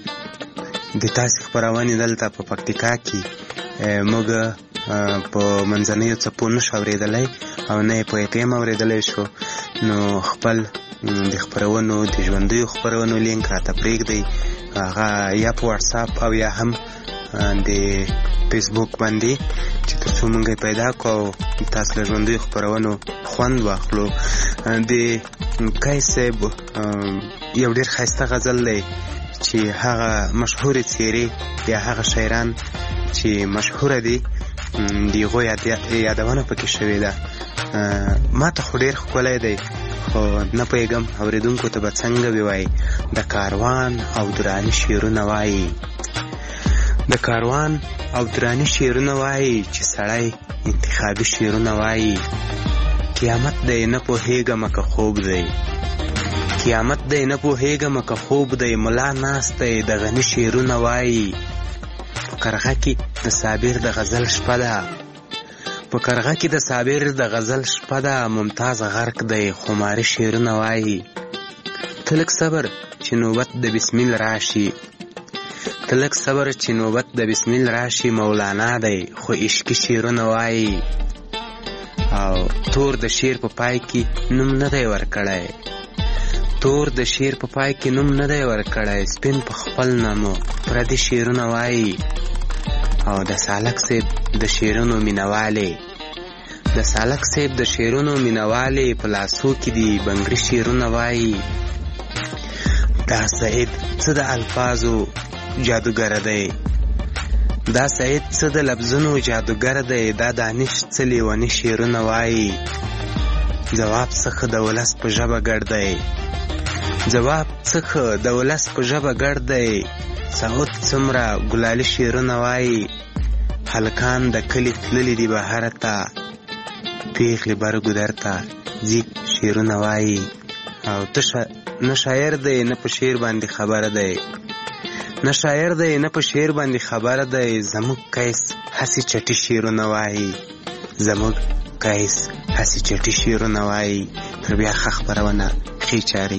د تاسې خپرونې دلته په پکتیکا کې موږ په منځنیو څپو نشو اورېدلی او نه یې په اف ایم اورېدلی شو، نو خپل د خپرونو د ژوندیو خپرونو لینک راته پرېږدئ، هغه یا په واتساپ او یا هم د فیسبوک باندې، چې تر څو موږ یې پیدا کړو او تاسو له ژوندیو خپرونو خوند واخلو. د قیس صاحب یو ډېر ښایسته غزل دی چې هغه مشهورې څېرې یا هغه شاعران چې مشهوره دي د هغو یادونه پکې شوې ده. ما ته خو ډېر ښکلی دی، خو نه پوهېږم اورېدونکو ته به څنګه ووایي. د کاروان او دراني شعرونه وایي، د کاروان او دراني شعرونه وایي چې سړی انتخابي شعرونه وایي. قیامت دی نه پوهېږم که خوب دی، قیامت دی نه پوهېږم که خوب دی، ملا ناست دی د غني شعرونه وایي. په کرغه کې د صابر د غزل شپه ده، په کرغه کې د صابر د غزل شپه ده، ممتاز غرق دی خماري شعرونه وایي. تلک صبر چې نوبت د بسمیل راشي، تلک صبر چې نوبت د بسمیل راشي، مولانا دی خو عشقي شعرونه وایي. او تور د شعر په پای کې نوم نه دی ورکړی، تور د شعر په پای کې نوم نه دی ورکړی، سپین په خپل نامو پردي شعرونه وایي. او د سالک صاحب د شعرونو مینهوالې، د سالک صاحب د شعرونو مینهوالې په لاسو کې دي بنګړي شعرونه وایي. دا سعید څه د الفاظو جادوګر دی، دا سعید څه د لفظونو جادوګر دی، دا دانش څه لیوني شعرونه وایي. جواب څخه د ولس په ژبه ګډ دی، جواب څخه د ولس په ژبه ګډ دی، سعود څومره ګلالي شعرونه وایي. هلکان د کلي تللي دي بهر ته، پیغلې بر ګودر ته ځي شعرونه وایي. او ته نه شاعر دی نه په شعر باندې خبره دی، نه شاعر دی نه په شعر باندې خبره دی، زموږ قیس هسې چټي شعرونه وایي، زموږ قیس هسې چټي شعرونه وایي. تر بیا ښه خپرونه ښې چارې.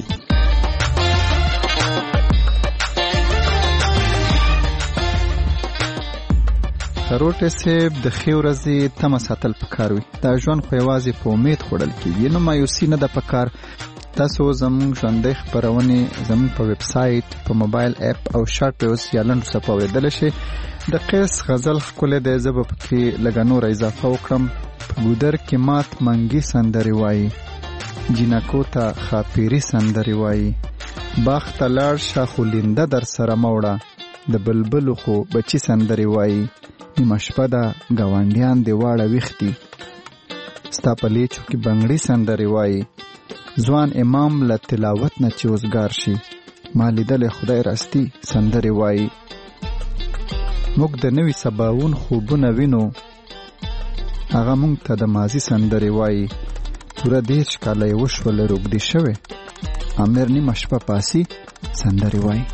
روټه صاحب د ښې ورځې تمه ساتل پکار وي، دا ژوند خو یوازې په امید خوړل کېږي، نو مایوسي نه ده پکار. تاسو زموږ ژوندۍ خپرونې زموږ په ویب سایټ، په موبایل اپ او شارټ ویوز یا لنډو څپو اورېدلی شئ. د قیس غزل ښکلی دی، زه به پکې لږه نوره اضافه وکړم. په ګودر کې مات منګي سندرې وایي، جینکو ته خاپیري سندرې وایي. باغ ته لاړ شه خو لینده در سره مه وړه، د بلبلو خو بچي سندرې وایي. نیمه شپه ده ګاونډیان دې واړه ویښ دي، ستا په لیچو کې بنګړي سندرې وایي. ځوان امام له تلاوت نه چې اوزګار شي، ما لیدلی خدای راستي سندرې وایي. موږ د نوي سباوون خوبونه وینو، هغه موږ ته د ماضي سندرې وایي. پوره دېرش کاله یې وشوله روږدې شوې، امیر نیمه شپه پاسي سندرې وایي.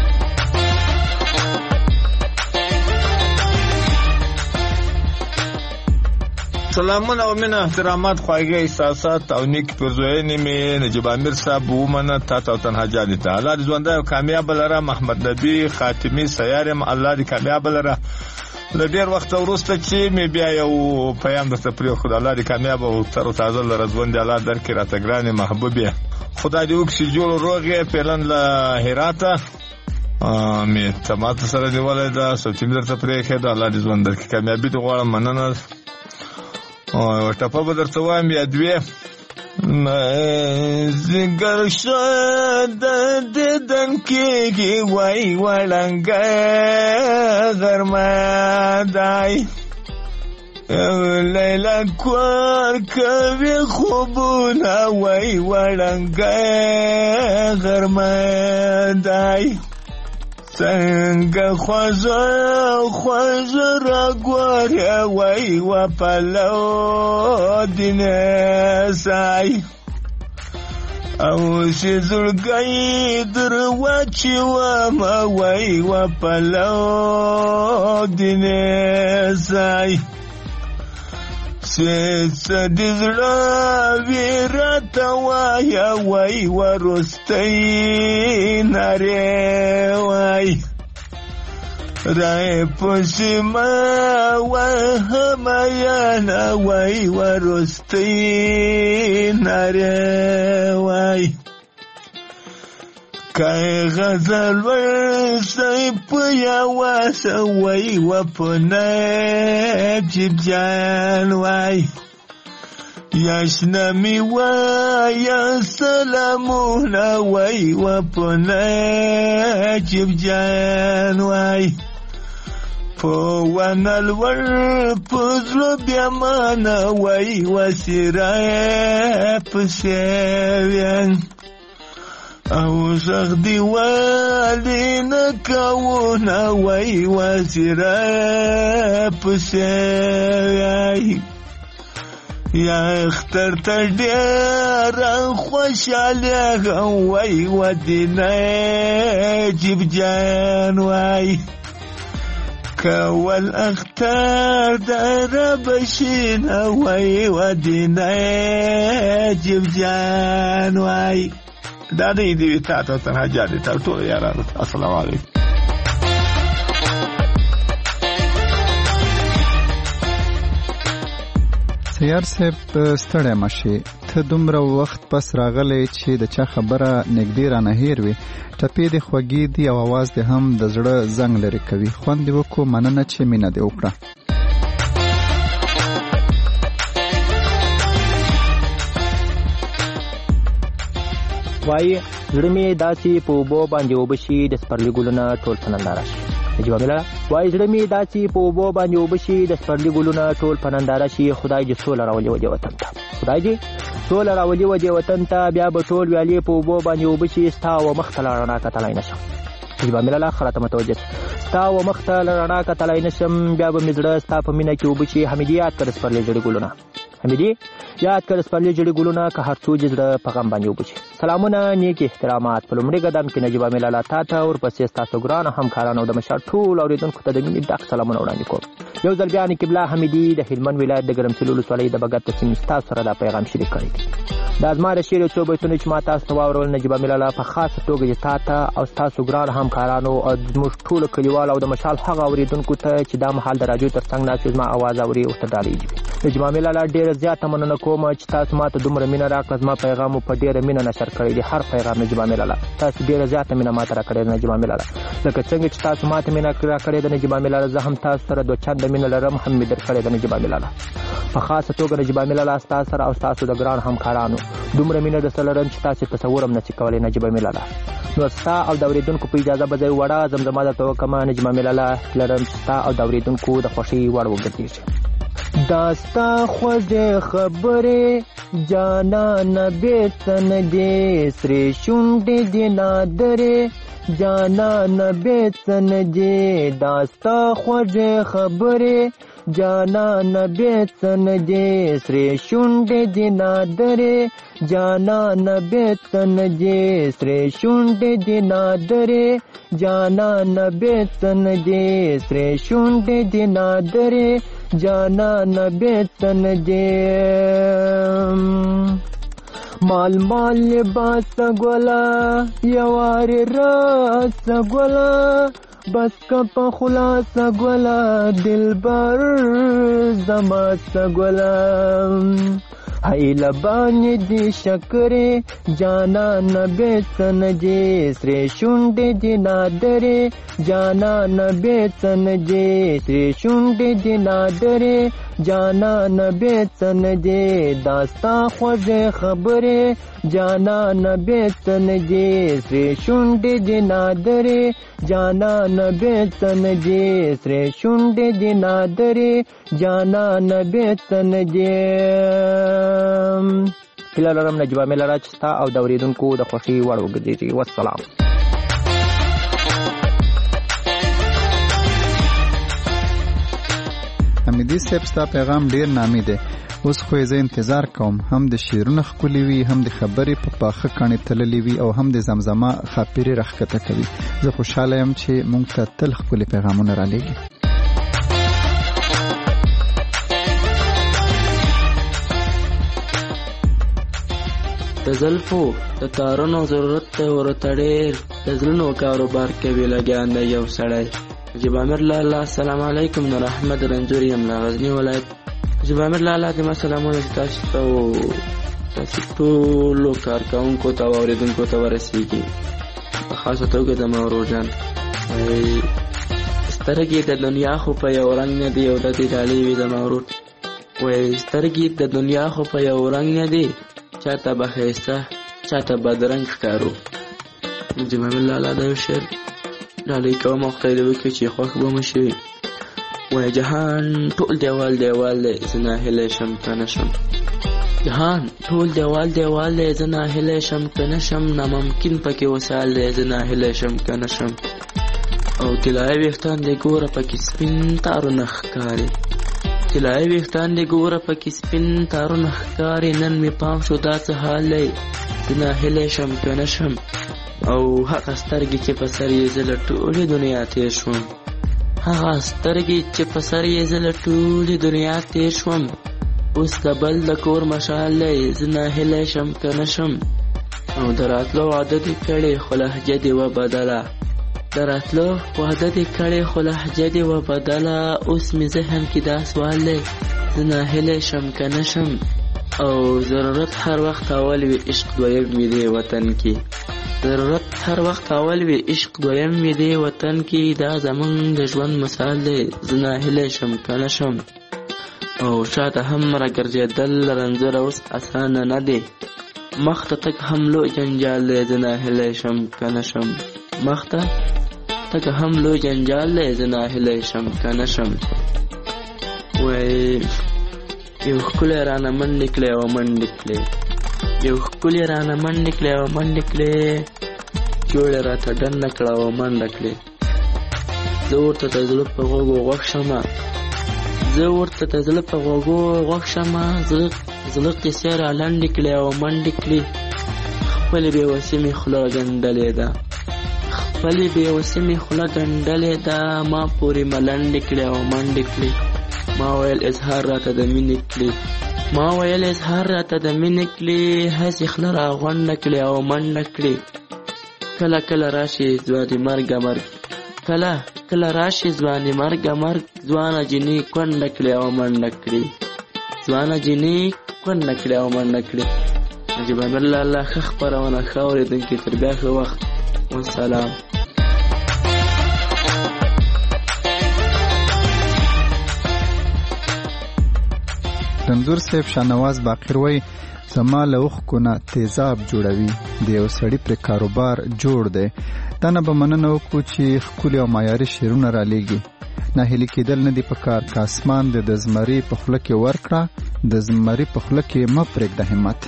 سلامونه او مینه احترامات خواږه احساسات او نیک پرزوینې مې نجیب امیر صاحب ومنه تا ته او تنها جانې ته. الله دې ژوندی او کامیاب لره. محمد نبی خاتمي سیارم، الله دې کامیاب لره. له ډېر وخت وروسته چې مې بیا یو پیام درته پرېښود، الله دې کامیاب او تر او تازه لره ژوند دې الله درکړي راته ګرانې محبوبې. خدای دې وکړي جوړ روغ یې. پیلن له هراته مې تماته سره نیولی ده، صوتي مې درته پرېښې ده. الله دې ژوند درکړي، کامیابي دې غواړم. مننه. او ټپه به درته وایم یا دوې. زنګر شد دیدن کېږي وای وړنګه غرمه دی، لیلا کور کوي خوبونه وای وړنګه غرمه دی. څنګه خوځه خوځه راګورې وای و پلو دینه سای، او چې زړګی در واچوم وای و پلو دینه سای. سې د زړه ویرته وایه وای وروستۍ نارې وای رای پسې ما وهم یانه وای وروستۍ نارې وای کای غزل ورسای په یواسه وای و په نجیب جان وای یاشنا می وای سلامونه وای و په نجیب جان وای په ونل ور پزلو بیا مانا وای و سیرای پسیوین او زغ دیوالی نکاونا وای و سیرای پسیوین یا اختر تا دیر خوشحالی وای و دینای جیب جان وای کول اختر در بشین وای و دینای جیب جان وای دا دی دی تا تا تنها جادی تا تو یارانو السلام علیکم سیار صاحب ستړی مشي ته دومره وخت پس راغلی چې د چا خبره نږدې رانه هیر وي ټپې دې خوږې دي او اواز دې هم د زړه زنګ لرې کوي خوند دې وکړو مننه چې مینه دې وکړه وایي زړه مې داسې په اوبو باندې اوبه شي د سپرلي ګلونه ټول په ننداره شي نجیبه ملا وایي زړه مې داسې په اوبو باندې اوبه شي د سپرلي ګلونه ټول په ننداره شي خدای دې سوله راولي وجه وطن ته خدای دې سوله راولي وجه وطن ته بیا به ټول ویالې په اوبو باندې اوبه شي ستا و مخ ته له رڼا کتلی نه شم نجیبه ملا خره ته متوجه ستا و مخ ته له رڼا کتلی نه شم بیا به مې زړه ستا په مینه کې اوبه شي حمیدي یاد کړه سپرلي زړې ګلونه حمیدي یاد کړه سپرلي زړې ګلونه که هر څو چې زړه په غم باندې اوبه شي سلامونه نیک احترامات په لومړي قدم کې نجیبه ملا تا ته ورپسې ستاسو ګرانو همکارانو د مشال ټول اورېدونکو ته د مینې ډک سلامونه وړاندې کوم یو ځل بیا قبله حمیدي د هلمند ولایت د ګرمسیر ولسوالۍ د بګت سیمې ستاسو سره دا پیغام شریک کړی دی دا زما د شعر څو بیتونه چې ما تاسو ته واورول نجیبه ملا په خاصه توګه چې تا ته او ستاسو ګران همکارانو او زموږ ټولو کلیوالو او د مشال هغه اورېدونکو ته چې دا مهال د راډیو تر څنګ ناست زما اواز اوري ورته ډالۍ نجیبه ملا ډېره زیاته مننه کوم چې تاسو ما ته دومره مینه راکړه زما پیغام په ډېره مینه نشر کړی دی هر پیغام نجیبه ملا تاسو ډېره زیاته مینه ما ته راکړې ده نجیبه ملا لکه څنګه چې تاسو ما ته مینه راکړې ده نجیبه ملا زه هم تاسو سره دوه چنده مینه لرم هم مې درکړې ده نجیبه ملا په خاصه توګه نجیبه ملا ستاسو سره او ستاسو د ګران همکارانو دومره مینه درسره لرم چې تاسو تصور هم نشئ کولی نجیبه ملا نو ستا او د اورېدونکو په اجازه به زه وړه زمزمه درته وکړم نجیبه ملا لرم چې ستا او د اورېدونکو د خوښۍ وړ وګرځېږي دا ستا خوږې خبرې جانانه بېرته نه دې سرې شونډې دې نادرې جانانه بېرته نه دې دا ستا خوږې خبرې جانانه بېرته نه دې سرې شونډې دې نادرې جانانه بېرته نه دې سرې شونډې دې نادرې جانانه بېرته نه دې سرې شونډې دې نادرې جانانه بېرته نه دې مال مال لباس ګولا یوارې راس ګولا بس کا په خلاص ګولا دلبر زما ګولا هی لبانې دې شکرې جانانه بېرته نه دې سرې شونډې دې نادرې جانانه بېرته نه دې سرې شونډې دې نادرې جانانه بېرته نه دې دا ستا خوږې خبرې جانانه بېرته نه دې سرې شونډې دې نادرې جانانه بېرته نه دې سرې شونډې دې نادرې جانانه بېرته نه دې هیله لرم نجیبه ملا چې ستا او د اورېدونکو د خوښۍ وړ وګرځېږي والسلام حمیدي صاحب ستا پیغام ډیر نامي دی اوس خو زه انتظار کوم هم د شعرونه ښکلي وي هم د خبرې په پاخه کاڼې تللې وي او هم د زمزمه خاپیرې راښکته کوي زه خوشحاله یم چې موږ ته تل ښکلي پیغامونه رالیږي د زلفو د تارونو ضرورت ته ورته ډېر د زړونو کاروبار کوي لګیان دی یو سړی. نجیب امیر لالا السلام علیکم. نور احمد رنځور یم له غزني ولایت. نجیب امیر لالا زما سلامونه تاسو ته او تاسو ټولو کارکوونکو ته او اورېدونکو ته ورسېږي، په خاصه توګه د مورو جان. سترګې د دنیا خو په یو رنګ نه دي او د دې ډالۍ وي د مورو. وایي سترګې د دنیا خو په یو رنګ نه دي، چاته به ښایسته چاته بدرنګ ښکارو. نجیب امیر لالا دا یو شعر ډالۍ کوم او خدای دې وکړي چې خوښ به مو شي. وایي جهان ټول دیوال دیوال دی، زه ناهیلی شم که نه شم. جهان ټول دیوال دیوال دی، زه ناهیلی شم که نه شم. ناممکن پکې وسال دی، زه ناهیلی شم که نه شم. او طلایي ویښتان دې ګوره پکې سپین تارونه ښکاري، طلایي ویښتان دې ګوره پکې سپین تارونه ښکاري. نن مې پام شو دا څه حال دی، زه ناهیلی شم که نه شم. او هغه سترګې چې په سر یې زه له ټولې دنیا تېر شوم، هغه سترګې چې په سر یې زه له ټولې دنیا تېر شوم. اوس د بل د کور مشال دی، زه ناهیلی شم که نه شم. او د راتلو وعده دې کړې خو لهجه دې وبدله، د راتلو وعده دې کړې خو لهجه دې وبدله. اوس مې ذهن کې دا سوال دی، زه ناهیلی شم که نه شم. او ضرورت هر وخت اول وي، عشق دویم وي دې وطن کې. ضرورت هر وخت اول وي، عشق دویم وي دې وطن کې. دا زمونږ د ژوند مثال دی، زه ناهیلی شم که نه شم. او شاته هم راګرځېدل رنځوره اوس اسانه نه دی، مخ ته تګ هم لوی جنجال دی، زه ناهیلی شم که نه شم. مخ ته تګ هم لوی جنجال دی، زه ناهیلی شم که نه شم. وایي یو ښکلی رانه منډې کړې او منډې کړې، یو ښکلی رانه منډې کړې او منډې کړې، جوړې راته ډنډه کړه او منډه کړې. زه ورته د زړه په غوږو غوږ شمه، زه ورته د زړه په غوږو غوږ شمه. زړه قیسې را لنډې کړې او منډې کړې، خپلې بېوسې مې خوله ګنډلې ده، خپلې بېوسې مې خوله ګنډلې ده. ما پورې ملنډې کړې او منډې کړې، ما ویل اظهار راته د مینې کړې، ما ویل اظهار راته د مینې کړې. هسې خوله را غونډه کړې او منډه کړې. کله کله راشي ځوانې مرګه مرګ، کله کله راشي ځوانې مرګه مرګ. ځوانه جینۍ کونډه کړې او منډه کړې، ځوانه جینۍ کونډه کړې او منډه کړې. نجیب امیر لالا ښه خپرونه، ښه اورېدونکي، تر بیا ښه وخت، والسلام. رنځور صاحب شاهنواز باقر وایي زما له اوښکو نه تیزاب جوړوي، د یو سړي پرې کاروبار جوړ دی. دا نه به مننه وکړو چې ښکلي او معیاري شعرونه رالیږي. ناهیلي کېدل نه دي په کار، که اسمان د د زمري په خوله کې ورکړه، د زمري په خوله کې مه پرېږده همت.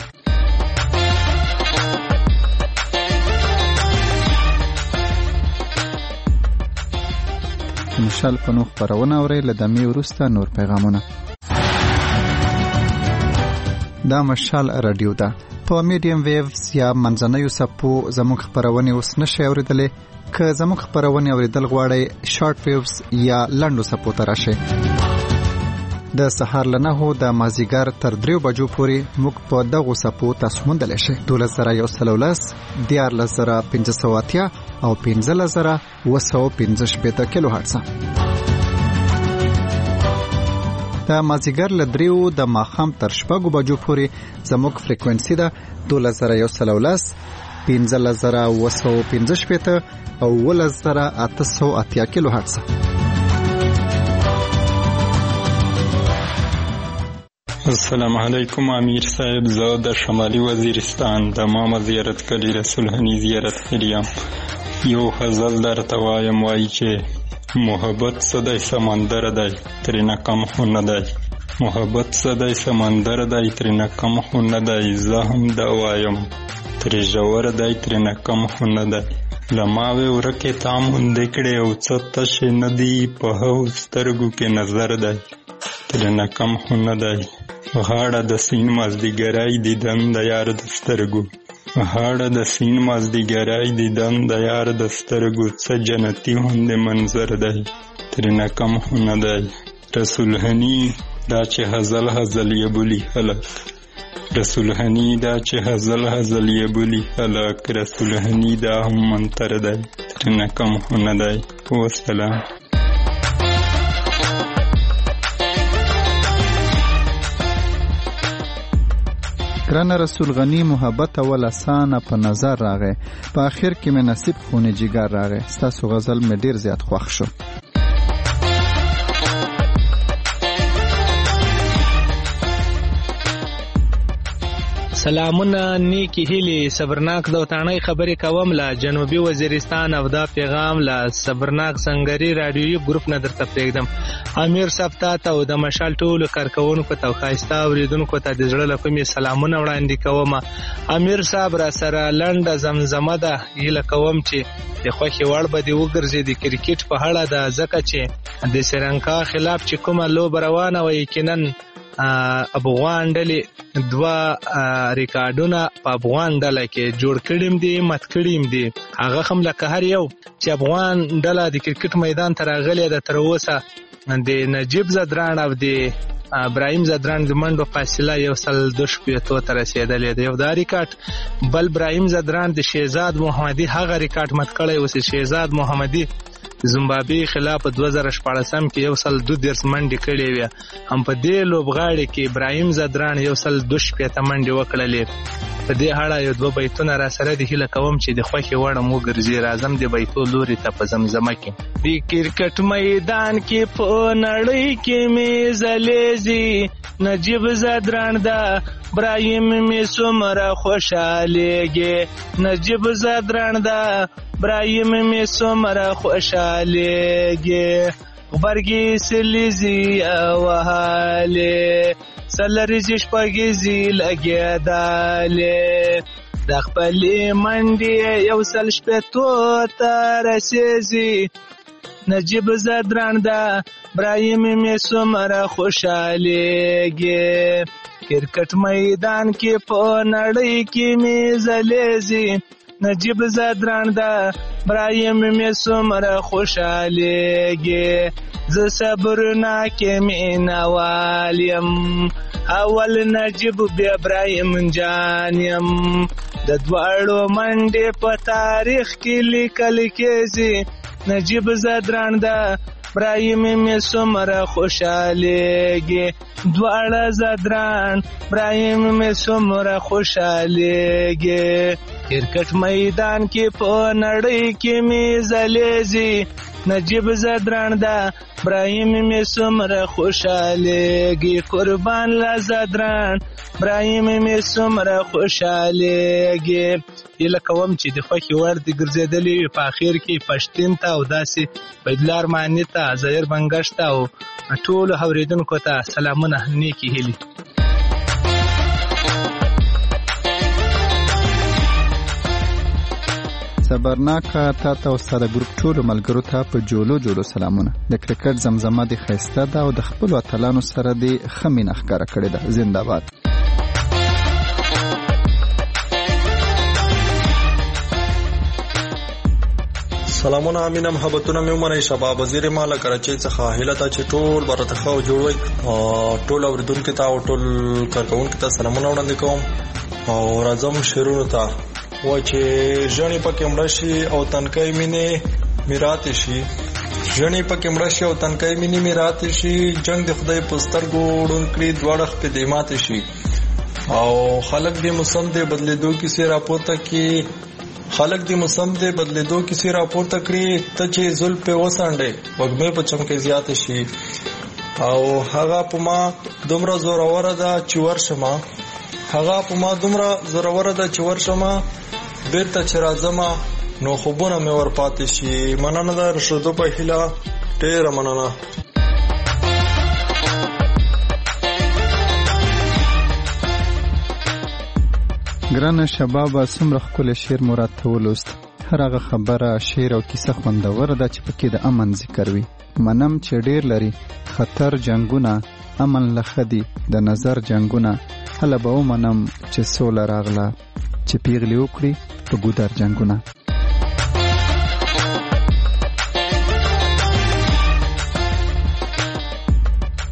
مشال په نو خپرونه اورئ، له دمې وروسته نور پیغامونه. دا مشال رادیو ده، په میډیم ویوز یا منځنیو څپو زموږ خپرونې اوس نشئ اورېدلی. که زموږ خپرونې اورېدل غواړئ شارټ ویوز یا لنډو څپو ته راشئ. د سهار له نهو د مازدیګر تر دریو بجو پورې موږ په دغو څپو تاسو موندلی شئ. دولس زره یو سل او لس، دیارلس زره پنځه سوه اتیا او پنځلس زره اوه سوه پنځه شپېته کیلو هرټزه. د مازدیګر له دریو د ماښام تر شپږو بجو پورې زموږ فریکوینسي ده دولس زره یو سل او لس، پنځلس زره اوه سوه پنځه شپېته او اوولس زره اته سوه اتیا کیلو هرټزه. السلام علیکم امیر صاحب، زه د شمالي وزیرستان د ماما زیارت کلی رسول هني زیارت خیلیم. یو غزل درته وایم، وایي چې محبت څه دی سمندر دی ترېنه کم خو نه دی، محبت څه دی سمندر دی ترېنه کم خو نه دی. زه هم دا وایم ترې ژور دی ترېنه کم خو نه دی. له ماوې ورکې تا موندې کړې او څه تشې نه دي، په هغو سترګو کې نظر دی ترېنه کم خو نه دی. غاړه د سیند مازدیګری دیدن د یار د سترګو، غاړه د سیند مازدیګری دیدن د یار د سترګو. څه جنتي غوندې منظر دی ترېنه کم خو نه دی. رسول هني دا چې هزل هزل یې بولي خلک، رسول هنی دا چې هزل هزل یې بولی هلاک رسول هنی دا هم منتر دی ترنه کم خو نه دی. وسلام. ګرانه رسول غنی محبت اول اسانه په نظر راغی، په آخر کې مې نصیب خونه جګر راغی. ستاسو غزل مې ډیر زیات خوښ شو. سلامونه نیکی هیلی صبرناک دوتانه خبرې کوم له جنوبي وزیرستان او دا پیغام له صبرناک سنگری رادیویي ګروپ نه درته پرېږدم. امیر صاحب ته او د مشال ټولو کارکوونکو ته او ښایسته اورېدونکو ته د زړه له کومې سلامونه وړاندې کوم. امیر صاحب را سره لنډه زمزمه ده، هیله کوم چې د خوښې وړ به دې وګرځي د کرکټ په اړه ده، ځکه چې د سریلانکا خلاف چې کومه لوبه روانه وه یقینا افغان ډلې دوه ریکارډونه په افغان ډله کې جوړ کړي دي، مات کړي دي. هغه هم لکه هر یو چې افغان ډله د کرکټ میدان ته راغلې ده، تر اوسه د نجیب زدران او د ابراهیم زدران د منډو فاصله یو سل دوه شپېتو ته رسېدلې ده. یو دا ریکارډ، بل ابراهیم زدران د شهزاد محمدي هغه ریکارډ مات کړی اوس. شهزاد محمدي زمبابوې خلاف په دوه زره شپاړسم کې یو سل دوه دېرش منډې کړې وې، هم په دې لوبغاړي کې ابراهیم زدران یو سل دوه شپېته منډې وکړلې. په دې اړه یو دوه بیتونه را سره د هیله کوم چې د خوښې وړ م وګرځي. راځم د بیتو لوري ته په زمزمه کې. د کرکټ میدان کې په نړۍ کې مې ځلیږي نجیب زدران ده، ابراهیم مې څومره خوشحالېږي. نجیب زدران ده، ابراهیم مې څومره خوشحالېږي. غبرګې سلیزي وهالې سلریزې شپږیزې لګېدالې، د خپلې منډې یو سل شپېتو ته رسېږي. نجیب زدران ده، ابراهیم مې څومره خوشحالېږي. کرکټ میدان کې په نړۍ کې مې ځلیږي نجیب زدران ده، ابراهیم مې څومره خوشحالېږي. زه صبرناک مینه‌وال یم، اول نجیب بیا ابراهیم جان یم. د دواړو منډې په تاریخ کې لیکل کېږي. نجیب زدران ده، ابراهیم مې څومره خوشحالېږي. دواړه زدران ابراهیم مې څومره خوشحالېږي. کرکټ میدان کې په نړۍ کې مې ځلیږي نجیب زدران ده، ابراهیم مې څومره خوشحالېږي. قربان له زدران، ابراهیم مې څومره خوشحالېږي. هیله کوم چې د خوښې وړ دې ګرځېدلې وي په اخر کې پښتین ته او داسې بیدلار معنی ته ظاهر بنګښت ته او ټولو اورېدونکو ته سلامونه نیکې هیلې. صبرناکه تا ته او ستا د ګروپ ټولو ملګرو ته په جولو جولو سلامونه. د کرکټ زمزمه دې ښایسته ده او د خپلو اتلانو سره دې ښه مینه ښکاره کړې ده. زنده باد. سلامونه امینه محبتونه مې ومنئ. شباب وزیر ماله کراچۍ څخه هیله ده چې ټول به راته ښه او جوړ وي. ټول اورېدونکو ته او ټول کارکوونکو ته سلامونه وړاندې کوم او راځم شعرونو ته. و چې ژڼې پکې مړه شي او تنکۍ مینې میراتې شي، ژڼې پکې مړه شي او تنکۍ مینې میراتې شي. جنگ د خدای په سترګو ړوند کړي دواړه خپې دې ماتې شي. او خلک دې موسم دې بدلېدو کیسې راپورته کړي، خلک دې موسم دې بدلېدو کیسې راپورته کړي. ته چې زلفې وڅنډې وږمې په چمکې زیاتې شي. او هغه په ما دومره زوروره ده چې ورشمه، هغه په ما دومره زوروره ده چې ورشمه. بیرته چې راځمه نو خوبونه مې ورپاتې شي. مننه ده رشدو په هیله، ډېره مننه. ګرانه شبابه څومره ښکلی شعر مو راته ولوست. هر هغه خبره، شعر او کیسه خوندوره ده چې پکې د امن ذکر وي. منم چې ډېر لري خطر جنګونه، امن له ښه دي د نظر جنګونه. هله به ومنم چې سوله راغله چې پیغلې وکړي په ګودر جنګونه.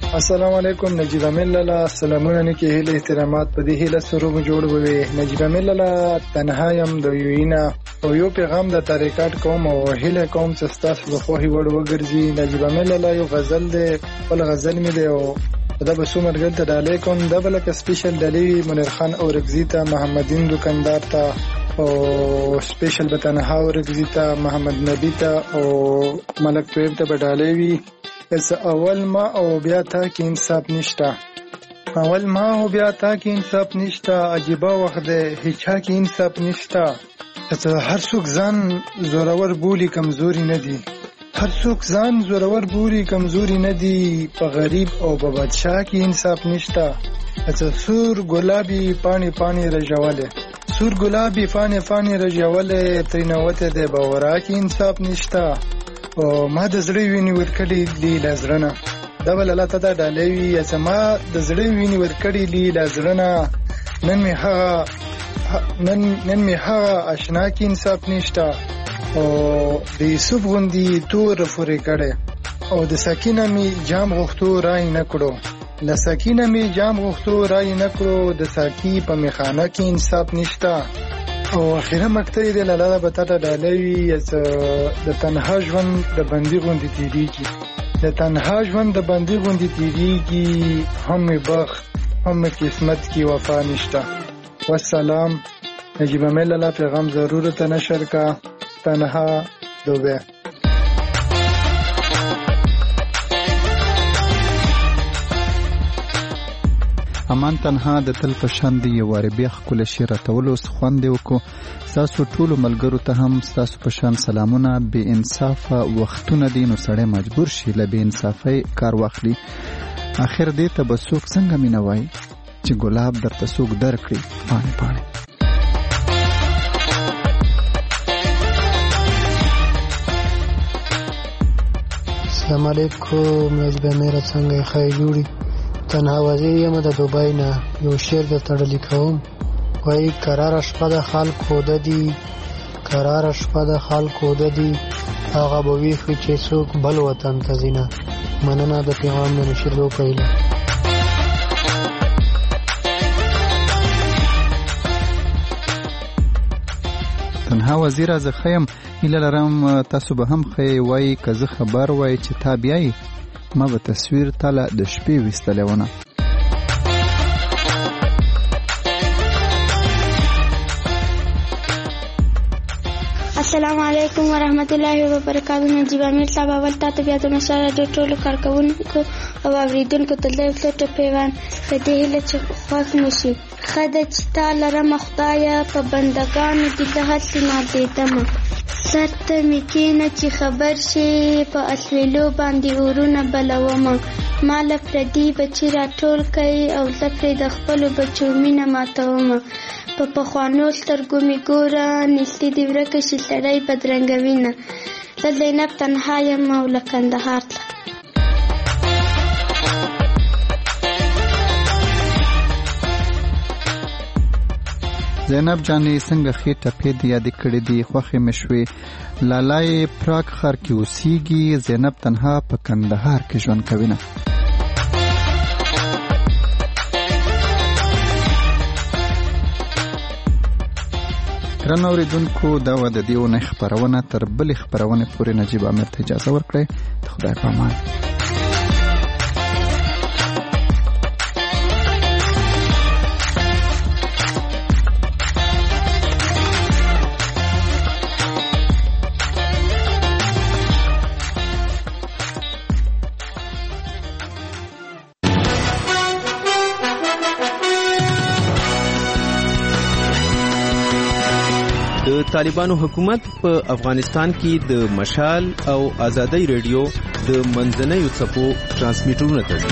السلام علیکم. نجیب امین لالا سلامونه نیکی هیله احترامات په دې هیله سره مو جوړ وي. نجیب امین لالا تنها يم د یوینا او یو پیغام د طریقات کوم او هیله کوم چې تاسو له خوې وړ وګرځي. نجیب امین لالا یو غزل دی، بل غزل می دی او دا به سو مرګل ته ډالې کوم. دا بل ک سپیشل ډالې منیر خان او رغزیتا محمدین دکاندار ته او سپیشل به تنها او رغزیتا محمد نبی ته او ملک طیب ته به ډالې وي. اس اول ما او بیا تا کې انصاف نشتا، اول ما او بیا تا کې انصاف نشتا، عجیبه وخت دی هیچا کې انصاف نشتا. هر څوک ځان زورور بولی کمزوري نه دی، هر څوک ځان زورور بولی کمزوري نه دی. په غریب او په بادشاه کې انصاف نشتا. سور ګلابي پانی پانی رجواله، سور ګلابي پانی پانی رجواله، ترنوته دی باورا کې انصاف نشتا. او ما د زړه ویني ورکړې دی لازرنه، دا بل الله تعالی ډالوي چې ما د زړه ویني ورکړې دی لازرنه. نن می هغه نن نن می هغه آشنا کې انصاف نشتا. او د یوسف غوندي تور فورې کړي او د سکینه می جام غوښتو راي نه کړو، د سکینه می جام غوښتو راي نه کړو. د ساکی په میخانه کې انصاف نشتا. او اخیره مکتری دی لاله به تاته ډالوي چې د تنها ژوند د بندي غوندې تیریږي، د تنها ژوند د بندي غوندې تیریږي. هم بخت هم قسمت کی وفا نشتا. والسلام. نجیب امین لالا پیغام ضرورت نشر کا تنها دوبه. امان تنها د تل په شان دی یو واره بیا خپل شعر اتولو خوند وکړو. تاسو ټول ملګرو ته هم تاسو په شان سلامونه. بے انصاف وختونه دي نو سړی مجبور شي له بے انصافۍ کار واخلي. اخر دې ته به څوک څنګه مینوي چې ګلاب درته څوک درکړي پاڼې پاڼې. السلام علیکم. نجیب امیر څنګه ښه جوړي؟ تنها وزیر یم د دوبۍ نه. یو شعر درته لیکوم. وایي قراره شپه د خلکو د دي، قراره شپه د خلکو د دي، هغه به ویښوي چې څوک بل وطن ته ځي نه. مننه د پیغام د نشرېدو په هیله. تنها وزیر زه ښه یم، هیله لرم تاسو به هم ښه وایي. که زه خبر وایي چې تا بیایي ما به تصویر تاله د شپې ویستلی ونه. السلام علیکم ورحمت الله وبرکاتہ. نجیب امیر صاحب اول تاسو بیا د مشال راډیو ټولو کارکونکو او اوریدونکو ته د فلټ پیوان په دې هیله چې خوښ مو شي. ښه ده چې تا لرمه خدایه په بندګانو دې د هسې نادېدمه. سر ته مې کښېنه چې خبر شي په اسویلو باندې اورونه بلومه. ما له پردي بچي راټول کړي او زه پرې د خپلو بچو مینه ماتومه. په پخوانو سترګو مې ګوره نږدې دې ورکه شي سړی بدرنګه وینه. زه زینب تنها یم او له کندهار څخه. زینب جانې څنګه ښې ټپې دې یادې کړې دي خوښې مې شوې. لالای پراګ ښار کې اوسېږي، زینب تنها په کندهار کې ژوند کوي نه. ګران اورېدونکو دا وه د دې اونۍ خپرونه. تر بلې خپرونې پورې نجیب امیر ته اجازه ورکړئ. د خدای په امان. طالبانو حکومت په افغانستان کې د مشال او آزادۍ ریډیو د منځنیو څپو ترانسمیټرونه کوي.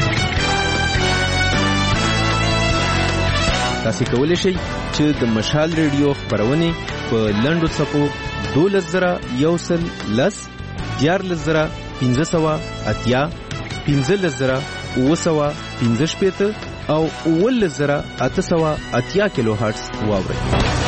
تاسو کولی شئ چې د مشال ریډیو خبرونه په لنډو څپو دولس زره یو سل لس دیارلس زره پنځه سوه اتیا پنځلس زره اوه سوه پنځه شپېته او اوولس زره اته سوه اتیا کیلو هرټز واورئ.